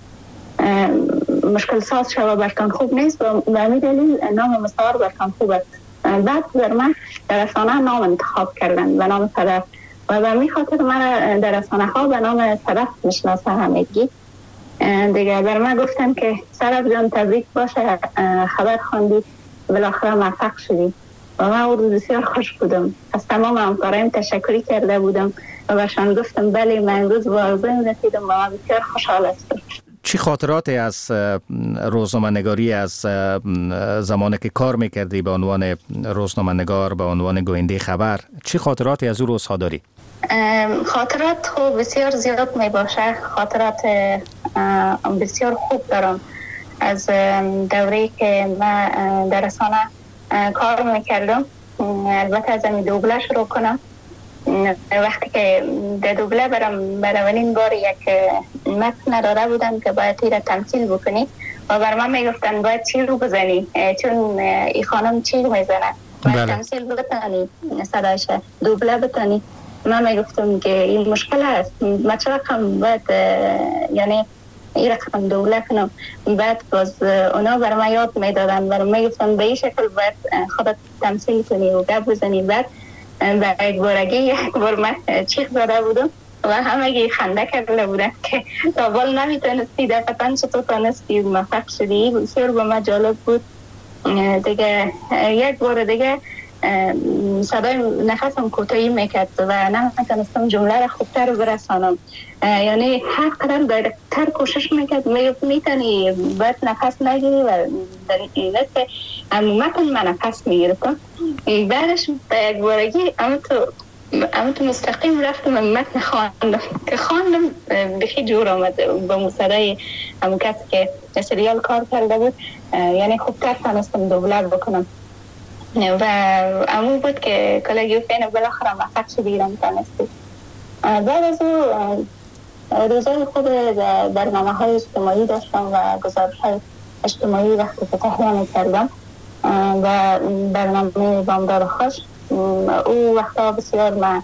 Y: مشکل ساز شود برتان خوب نیست و به همین دلیل نام مستعار برتان خوب است. بعد در من در رسانه نام انتخاب کردن به نام صدف و به همین خاطر من در رسانه ها به نام صدف میشناسه همگی دیگه. بر من گفتن که صدف جان تبریک باشه، خبر خواندی بالاخره موفق شدی و من او روز بسیار خوش بودم. از تمام همکارایم تشکری کرده بودم و برشان گفتم بله من امروز با آرزویم رسیدم و من بسیار خوشحال هستم.
X: چی خاطراتی از روزنامه نگاری از زمانی که کار میکردی به عنوان روزنامه نگار، به عنوان گوینده خبر، چی خاطراتی از او روزها داری؟
Y: خاطرات خوب بسیار زیاد می باشه. خاطرات بسیار خوب دارم از دوره‌ای که من در رسانه کار میکردم. البته از این دوبله شروع کنم. وقتی که در دوبله برام برای اولین بار یک متن نداره بودم که باید تیر تمثیل بکنی و بر من میگفتن باید چی رو بزنی چون این خانم چی رو میزنه باید تمثیل بتانی صدایش دوبله بتانی. من میگفتم که این مشکل هست ما چه رقم باید یعنی این رقم دوبله کنم. بعد باز اونا بر من یاد میدادن بر من میگفتن به این شکل باید خودت تمثیل کنی و گپ بزنی. بعد و یک بارگی یک بار من چیخ زده بودم و همه خنده کرده بودن که تا بال نمیتونستی دقیقا چطور تانستی موفق شدی. بسیار به من جالب بود. دیگه یک بار دیگه صدای نفسم کوتاهی میکرد و نمیتونستم جمله را خوبتر برسانم. یعنی هر قدر دایرکتر کوشش میکرد میتونی باید نفس نگیری و در این است که عمومتا من نفس میگرفتم. بعدش به یک بارگی اما تو اما تو مستقیم رفتم متن خواندم که خواندم بخی جور آمد با موسیقی همون کسی که سریال کار کرده بود. یعنی خوبتر تانستم دوبله بکنم و امون بود که کلاگیو فین بالاخره موفق شدیدم تانستی. بعد از او روزای خود برنامه های اجتماعی داشتم و گزارش های اجتماعی وقتی که تهیه میکردم و برنامه بامدار خوش او وقتا بسیار من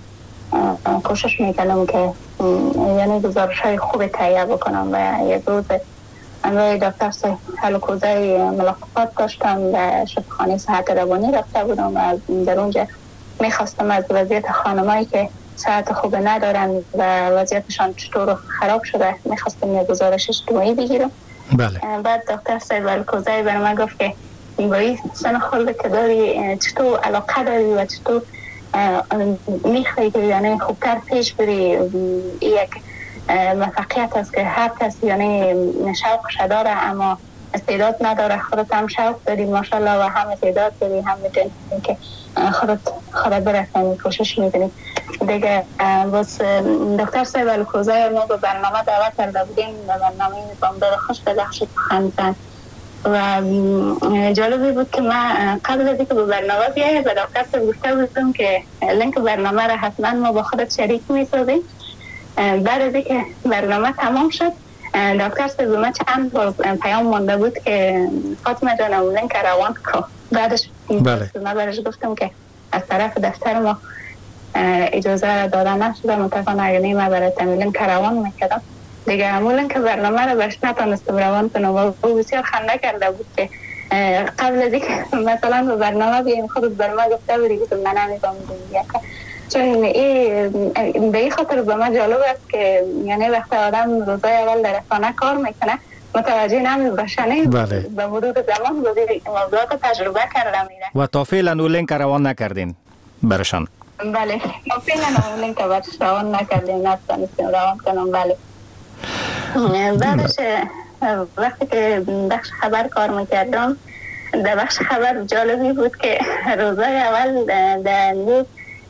Y: کوشش میکنم که یعنی گزارش های خوب تهیه بکنم و یک روز امروی دکتر هلوکوزه ملاقات داشتم و شفاخانه صحت روانی رفته بودم و در اونجا میخواستم از وضعیت خانمایی که صحت خوب ندارن و وضعیتشان چطور خراب شده میخواستم یک گزارش اجتماعی بگیرم.
X: بله.
Y: بعد دکتر صاحب هلوکوزه برای من خب که با این سن خورده که داری چطور علاقه داری و چطور میخوایی که یعنی خوبتر پیش بری. یک موفقیت است که هر کسی یعنی شوقش داره اما استعداد نداره. خودت هم شوق داری ماشاءالله و هم استعداد داری هم میتونی که خودت خودت برسانی کوشش میکنی دیگه. باز دکتر صاحب هلوکوزه ما به برنامه دعوت کرده بودیم به برنامه بامدار خوش به بخش خندزن و جالبی بود که من قبل از اینکه به برنامه بیاید به دکتر صاحب گفته بودم که لینک برنامه را حتما ما با خودت شریک میسازیم. بعد از اینکه برنامه تمام شد دکتر صاحب ما چند بار پیام مانده بود که فاطمه جان اون لینک روان کو. بعدش
X: بله.
Y: من برش گفتم که از طرف دفتر ما اجازه دادن نشده متاسفانه اگر ما برای تمرین روان میکردم دیگه همون که برنامه رو برش نتانستم روان کنم و او بسیار خنده کرده بود که قبل از اینکه مثلا به برنامه بیایم خود بر ما گفته بودی که من نمیفهمم دیگه چون این به این خاطر به من جالب است که یعنی وقتی آدم روزای اول در رسانه کار میکنه متوجه نمیشه
X: بله.
Y: به مرور زمان موضوعات تجربه کرده میره و
X: تا فعلا اون لینک روان نکردین برشان.
Y: بله تا فعلا اون لینک برش روان نکردین نتونستیم روان کنم. بله. بعدش وقتی که بخش خبر کار میکردم در بخش خبر جالبی بود که روزای اول در نیوز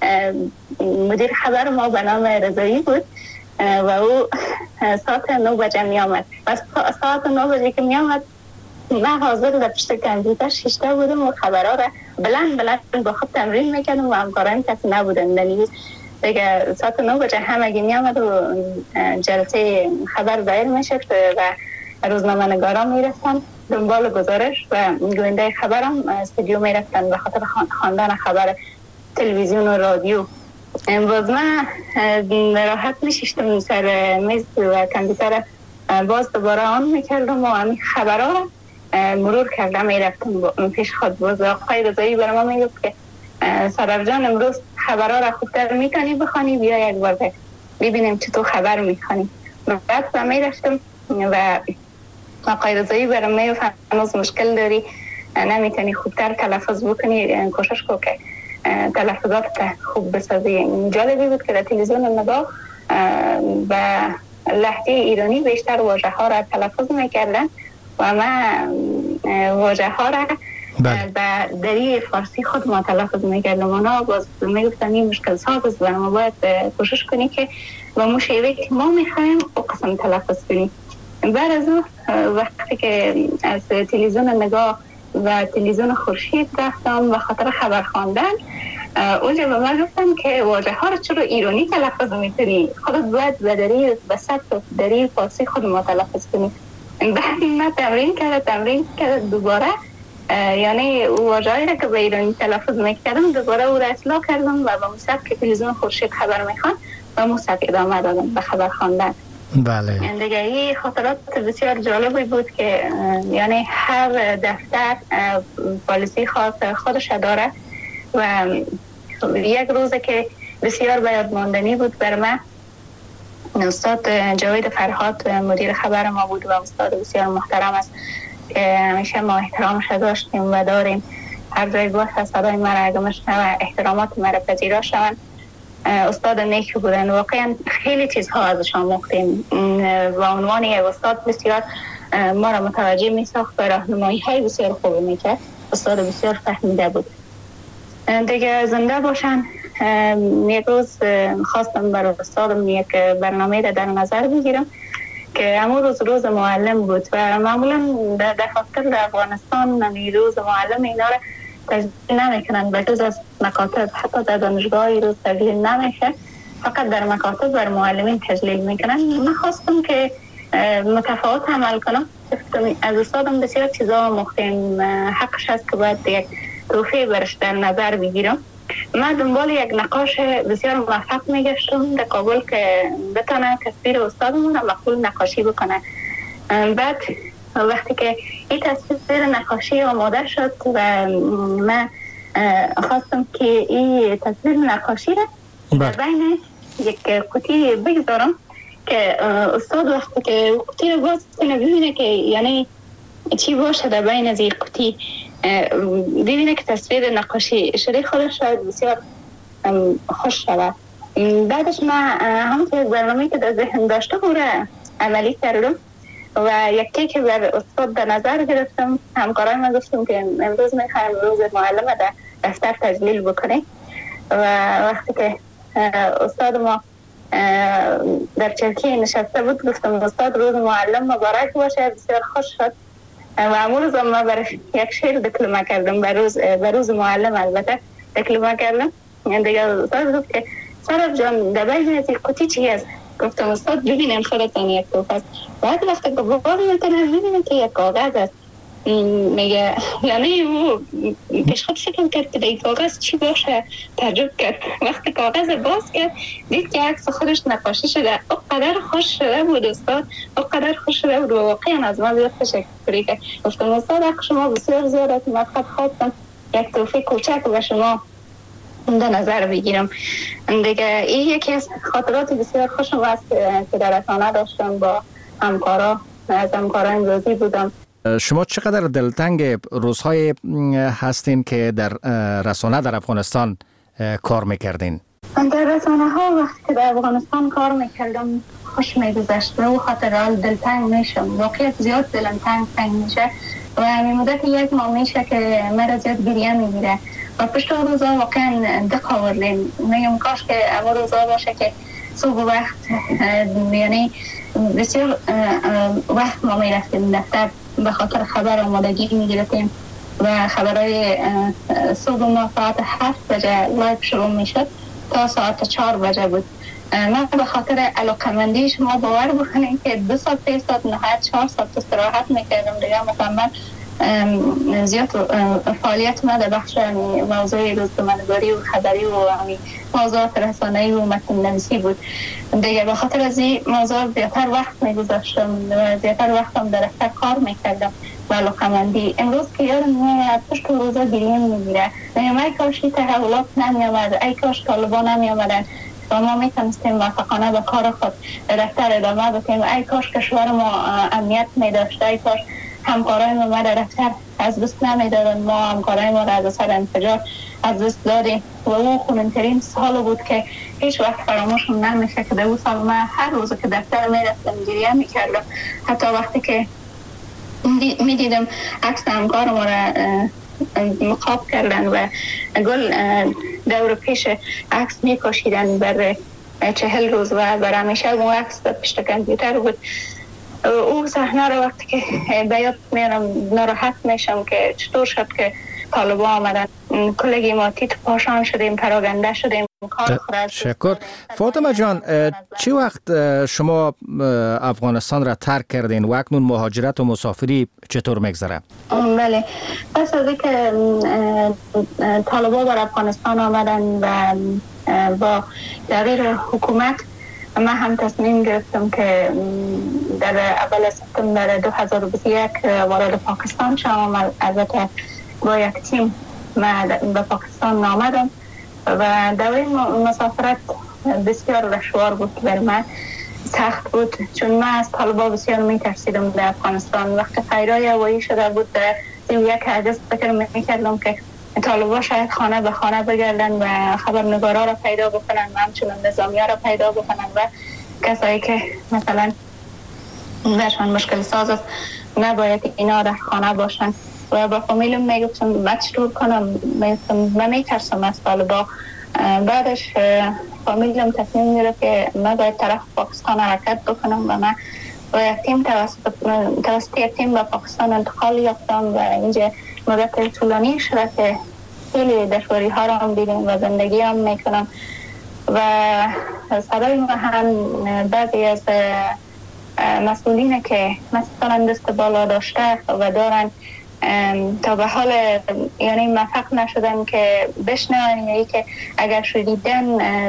Y: مدیر خبر ما به نام رضایی بود و او ساعت نو بجه می آمد و ساعت نو بجه که می آمد من حاضر در پشت کامپیوتر شیشته بودم و خبرها را بلند بلند با خود تمرین میکردم و همکاران کسی نبودن در نیوز دیگه. ساعت نو بجه همگی می آمد و جلسه خبر دایر میشد و روزنامه نگاران میرفتن دنبال گزارش و گوینده خبرم استودیو میرفتن به خاطر خواندن خبر تلویزیون و رادیو. باز من راحت میشیشتم سر میز و کامپیوتر باز دوباره آن میکردم و همین خبرها را مرور کردم میرفتم پیش خود. باز آقای رضایی برای ما میگفت که سرر جان امروز خبرها را خوبتر میتونی بخوانی بیا یک بار ببینیم چطور خبر میخوانی. بعد با میرفتم و آقای رضایی برای میگفت هنوز مشکل داری نمیتونی خوبتر تلفظ بکنی کوشش کن که تلفظات خوب بسازی. جالبی بود که در تلویزیون نگاه و لهجه ایرانی بیشتر واژه ها را تلفظ میکردن و من واژه ها را و دری فارسی خود ما تلفظ میکردم. اونا باز میگفتن این مشکل ساز است و ما باید کوشش کنی که با مو شیوه که ما میخوایم او قسم تلفظ کنی. بعد از اون وقتی که از تلویزیون نگاه و تلویزیون خورشید رفتم و خاطر خبر خواندن اونجا به من گفتم که واژه ها رو چرا ایرانی تلفظ میکنی؟ خودت باید بدری به سبت دری فارسی خود ما تلفظ کنی. بعد من تمرین کرده تمرین کرده دوباره یعنی واژه‌ای را که به ایرانی تلفظ میکردم دوباره او را اصلاح کردم و به مصحف که تلویزیون خورشید خبر میخوان و مصحف ادامه دادم به خبر خواندن.
X: بله.
Y: دیگه این خاطرات بسیار جالبی بود که یعنی هر دفتر پالیسی خاص خودش داره و یک روز که بسیار باید ماندنی بود بر من، استاد جاوید فرهاد مدیر خبر ما بود و استاد بسیار محترم است که همیشه ما احترامش داشتیم و داریم. هر جای باشه صدای ما را اگه مشنوه احترامات ما را پذیرا شوند. استاد نیکی بودن، واقعا خیلی چیزها ازش آموختیم و عنوان یک استاد بسیار ما را متوجه می ساخت و راهنمایی های بسیار خوبی می کرد. استاد بسیار فهمیده بود. دیگه زنده باشن. یک روز خواستم برای استادم یک برنامه را در نظر بگیرم که همون روز روز معلم بود و معمولا در دفاتر در افغانستان روز معلم اینا را تجلیل نمیکنن به جز از مکاتب، حتی در دانشگاه روز تجلیل نمیشه، فقط در مکاتب بر معلمین تجلیل میکنن. من خواستم که متفاوت عمل کنم. از استادم بسیار چیزا آموختیم، حقش هست که باید یک توفیه برش در نظر بگیرم. من دنبال یک نقاش بسیار موفق میگشتم در کابل که بتانه تصویر استادمون را مقبول نقاشی بکنه. بعد وقتی که این تصویر نقاشی آماده شد و من خواستم که این تصویر نقاشی را بین یک قوطی بگذارم که استاد وقتی که قوطی را باز کنه ببینه که یعنی چی باشه در بین از این قوطی، ببینه که تصویر نقاشی شده خودش شاید بسیار خوش شود. بعدش من همون یک برنامه که در ذهن داشتم او را عملی کردم و یکی که بر استاد در نظر گرفتم. همکارای من گفتم که امروز میخوایم روز معلم در دفتر تجلیل بکنیم و وقتی که استاد ما در چرکی نشسته بود گفتم استاد روز معلم مبارک باشه. بسیار خوش شد و امون روز ما برای یک شعر دکلمه کردم بر روز, بر روز معلم البته دکلمه کردم. دیگه استاد گفت که سراب جان در بین از این قوطی چی است؟ گفتم استاد ببینیم خودتان یک توف است. بعد وقتی که بابا میکنه ببینیم که یک کاغذ است. میگه یعنی او پیش خود فکر کرد که این کاغذ چی باشه، تعجب کرد. وقتی کاغذ باز کرد دید که عکس خودش نقاشی شده. او قدر خوش شده بود استاد، او قدر خوش شده بود و واقعا از ما زیاد تشکری کرد. گفتم استاد حق شما بسیار زیاد است، من فقط خواستم یک توفیق کوچک به شما در نظر بگیرم. دیگه این یکی از خاطرات بسیار خوشم است که در رسانه داشتم با همکارا، از همکاران امروزی بودم.
X: شما چقدر دلتنگ روزهای هستین که در رسانه در افغانستان کار میکردین؟
Y: در رسانه ها وقتی که در افغانستان کار میکردم خوش میگذشت و خاطرات دلتنگ میشم. واقعیت زیاد دلتنگ تنگ میشه و همین مدت یک ماه میشه که مرا زیاد گریه میگیره و پشت روزا واقعا دق آوردیم. میگم کاش که اما روزا باشه که صبح وقت یعنی بسیار وقت ما میرفتیم دفتر به خاطر خبر آمادگی میگرفتیم و خبرهای صبح ما ساعت هفت بجه لایو شروع میشد تا ساعت چهار بجه بود. من به خاطر علاقمندی شما باور بکنید که دو ساعت سه ساعت نهایت چهار ساعت استراحت میکردم دیگه مکمل زیاد فعالیت ما در بخش موضوع روزنامه‌نگاری و خبری و موضوعات رسانه‌ای و متن‌نویسی بود. دیگه به خاطر از این موضوع زیادتر وقت می‌گذاشتم و زیادتر وقتم در دفتر کار می‌کردم و علاقمندی. امروز که یادم میاد پشت روزا گریه می‌گیره. میگم ای کاش این تحولات نمی‌آمد، ای کاش طالبان نمی‌آمدن و ما میتونستیم موفقانه به کار خود در دفتر ادامه بدیم. ای کاش کشور ما امنیت می‌داشت، ای کاش همکارای ما در دفتر از دست نمیدادن. ما همکارای ما را از اثر انفجار از دست دادیم و او خونن‌ترین سال بود که هیچ وقت فراموشم نمیشه که در اون سال من هر روز که دفتر میرفتم گریه میکردم. حتی وقتی که میدیدم عکس همکار ما را مقاب کردن و گل دور پیش عکس میکشیدن بر چهل روز و بر همیشه اون عکس پشت کامپیوتر بود. او صحنه رو وقتی که به یاد میارم ناراحت میشم که چطور شد که طالبان آمدن کلگی ما تیت پاشان شدیم، پراگنده شدیم.
X: شکر. فاطمه جان، چی وقت شما افغانستان را ترک کردین و اکنون مهاجرت و مسافری چطور میگذره؟
Y: بله، پس از اینکه طالبان بر افغانستان آمدن و با تغییر حکومت، من هم تصمیم گرفتم که در اول سپتامبر دو هزار و بیست و یک وارد پاکستان شدم. البته با یک تیم من به پاکستان آمدم و دوره مسافرت بسیار دشوار بود که برای من سخت بود، چون من از طالبان بسیار میترسیدم. در افغانستان وقت فیرای هوایی شده بود در سی و یک اگست فکر میکردم که طالبان شاید خانه به خانه بگردن و خبرنگارا را پیدا بکنن و همچنان نظامی ها را پیدا بکنن و کسایی که مثلا برشان مشکل ساز است نباید اینا در خانه باشن. و با فامیلم میگفتم من چطور کنم، من میترسم از طالبان. بعدش فامیلم تصمیم گرفت که من باید طرف پاکستان حرکت بکنم و من با یک تیم توسط یک تیم به پاکستان انتقال یافتم و اینجا مدت طولانی شده که خیلی دشواری ها را هم دیدیم و زندگی هم میکنم و صدای ما هم بعضی از مسئولین که مثلا دست بالا داشته و دارن تا به حال یعنی موفق نشدن که بشنون، یعنی که اگر شدیدن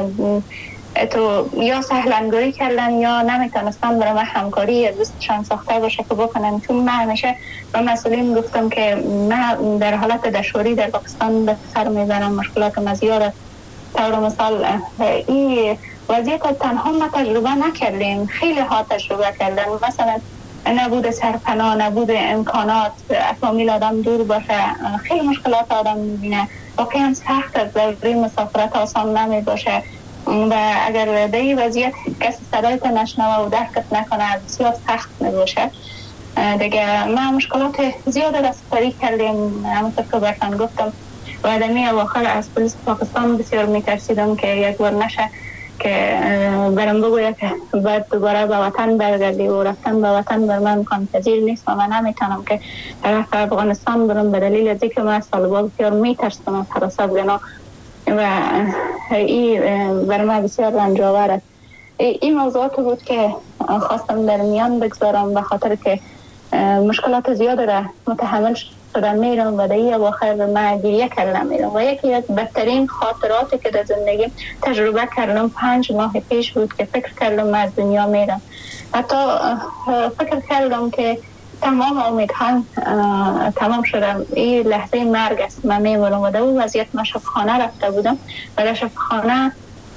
Y: تو یا سهلنگاری کردن یا نمیتونستن برای من همکاری دوستشان ساخته باشه که بکنن. چون من همیشه به مسئولین گفتم که من در حالت دشواری در پاکستان به سر میزنم، مشکلات مزیار. طور مثال این وضعیت تنها ما تجربه نکردیم، خیلی ها تجربه کردن. مثلا نبود سرپناه، نبود امکانات، فامیل آدم دور باشه، خیلی مشکلات آدم میبینه. واقعا سخت از دوره مسافرت آسان نمی باشه و اگر در این وضعیت کسی صدایت نشنوه و درکت نکنه بسیار سخت می باشه. دیگه من مشکلات زیاد رسپاری کردیم، همونطور که برشان گفتم و دمی اواخر از پلیس پاکستان بسیار میترسیدم که یک بار نشه که برم بگوید که باید دوباره به وطن برگردی و رفتن به وطن بر من امکان پذیر نیست و من نمیتونم که طرف افغانستان برم به دلیل از اینکه من از طالبان بسیار میترسم از حراست بنا و این بر من بسیار رنجاور است. این موضوعات بود که خواستم در میان بگذارم به خاطر که مشکلات زیاد را متحمل شدن میرم و در این اواخر من گریه کردم میرم و یکی از بدترین خاطراتی که در زندگی تجربه کردم پنج ماه پیش بود که فکر کردم از دنیا میرم. حتی فکر کردم که تمام امیدها تمام شدم، این لحظه مرگ است، من میمونم. و در اون وضعیت من شفاخانه رفته بودم و در شفاخانه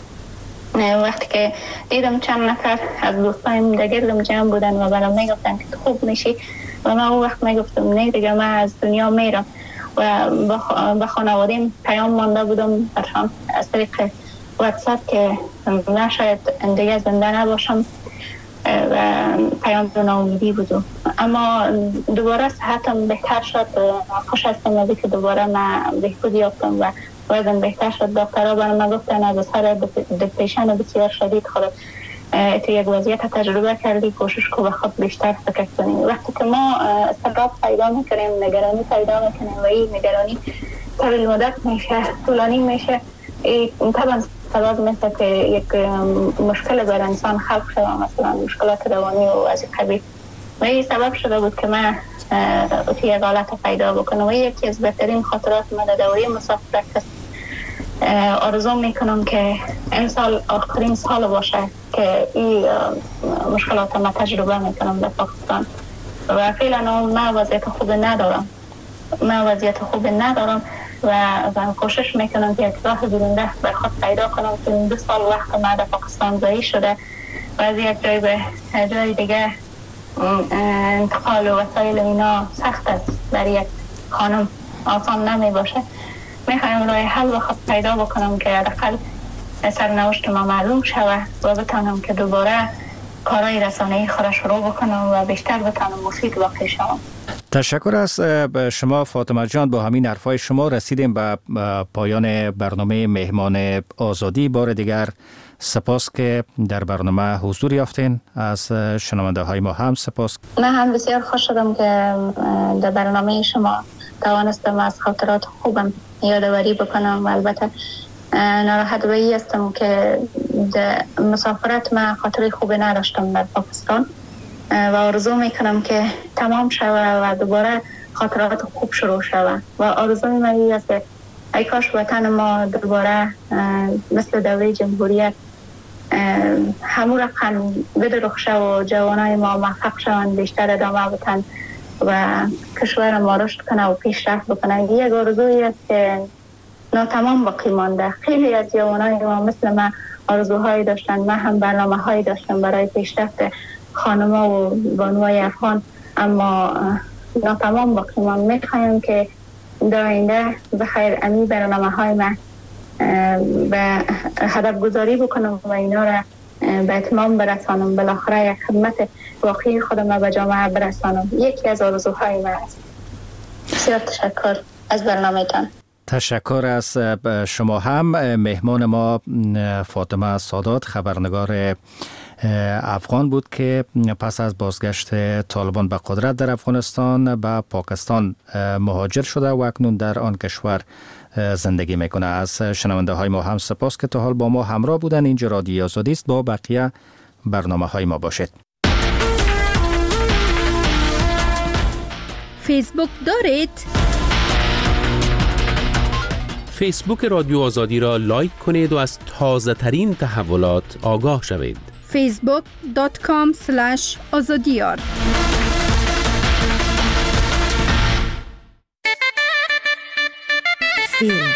Y: وقتی که دیدم چند نفر از دوستایم در گردم جمع بودن و برام میگفتن که خوب میشی و من اون وقت میگفتم نه دیگه من از دنیا میرم و به خانوادیم پیام مانده بودم برشان از طریق واتساپ که من شاید دیگه زنده نباشم و پیام دو ناامیدی بودم. اما دوباره صحتم بهتر شد، خوش هستم از که دوباره من بهبودی یافتم و وزن بهتر شد. دکترها برای من گفتن از اثر دپریشن بسیار شدید خودت تو یک وضعیت تجربه کردی، کوشش کو به خود بیشتر فکر کنیم. وقتی که ما استراب پیدا میکنیم، نگرانی پیدا میکنیم و این نگرانی طویل مدت میشه، طولانی میشه، طبعا سبب میشه که یک مشکل بر انسان خلق شده، مثلا مشکلات روانی و از این قبیل. و این سبب شده بود که من تو یک حالت پیدا بکنم و یکی از بهترین خاطرات من در دوره مسافرت است. آرزو میکنم که این سال آخرین سال باشه که این مشکلات ما تجربه میکنم در پاکستان و فعلا من وضعیت خوب ندارم من وضعیت خوب ندارم و, و کوشش میکنم که یک راه برنده بر خود پیدا کنم. که دو سال وقت من در پاکستان زایی شده و از یک جای به جای دیگه انتقال و وسایل اینا سخت است، برای یک خانم آسان نمی باشه. میخوایم راه حل و خود پیدا بکنم که حداقل سرنوشت ما معلوم شود و بتانم که دوباره کارهای رسانه‌ای خود شروع بکنم و بیشتر بتانم مفید واقع شوم.
X: تشکر از شما فاطمه جان. با همین حرفای شما رسیدیم به پایان برنامه مهمان آزادی. بار دیگر سپاس که در برنامه حضور یافتین. از شنونده های ما هم سپاس.
Y: من هم بسیار خوش شدم که در برنامه شما توانستم از خاطرات خوبم یادآوری بکنم. البته ناراحت به این هستم که مسافرت من خاطره خوبی نداشتم در پاکستان و آرزو میکنم که تمام شود و دوباره خاطرات خوب شروع شود و آرزوی من این است که ای کاش وطن ما دوباره مثل دوره جمهوریت همون رقم بدرخشه و جوانای ما موفق شوند، بیشتر ادامه بدن و کشور ما رشد کنه و پیشرفت بکنه. یک آرزویی است که ناتمام باقی مانده. خیلی از جوانای ما مثل من آرزوهایی داشتن، من هم برنامه هایی داشتم برای پیشرفت خانما و بانوای افغان، اما ناتمام باقی مانده. میخوایم که در آینده بخیر امی برنامه های من به هدف گذاری بکنم و اینا را به اتمام برسانم، بالاخره یک خدمت واقعی خودم به جامعه برسانم. یکی از آرزوهای من است. بسیار تشکر از برنامه‌تان.
X: تشکر از شما هم. مهمان ما فاطمه سادات، خبرنگار افغان بود که پس از بازگشت طالبان به قدرت در افغانستان به پاکستان مهاجر شده و اکنون در آن کشور زندگی میکنه. از شنونده های ما هم سپاس که تا حال با ما همراه بودن. اینجا رادیو آزادی است، با بقیه برنامه های ما باشید.
W: فیسبوک دارید؟
N: فیسبوک رادیو آزادی را لایک کنید و از تازه ترین تحولات آگاه شوید.
W: فیسبوک دات کام اسلش آزادیار. فیلم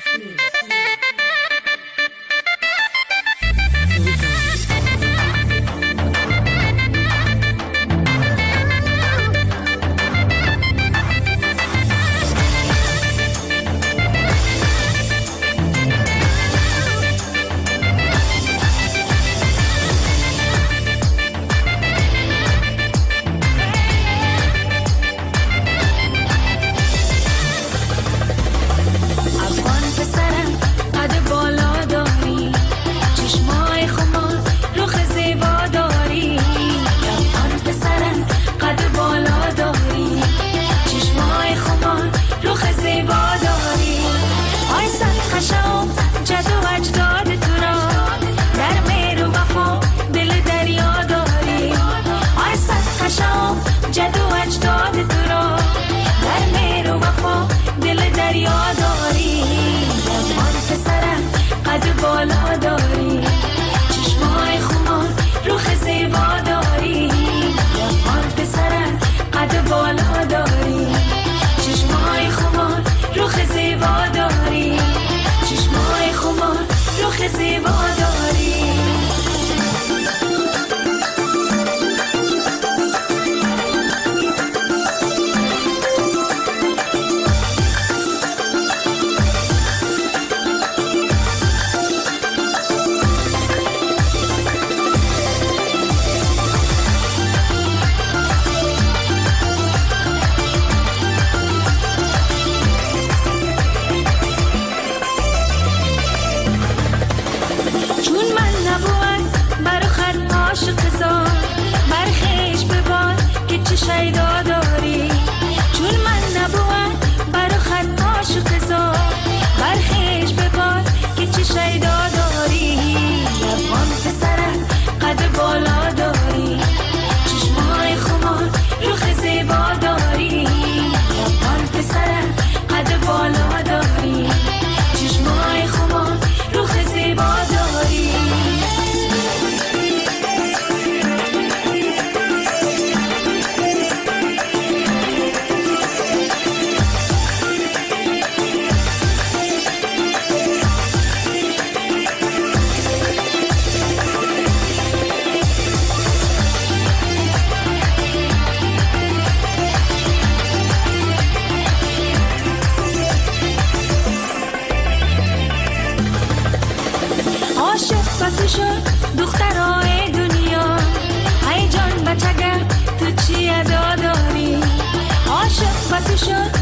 F: دخترای دنیا ای جان بچگه تو چی ادا داری عاشق و تو شد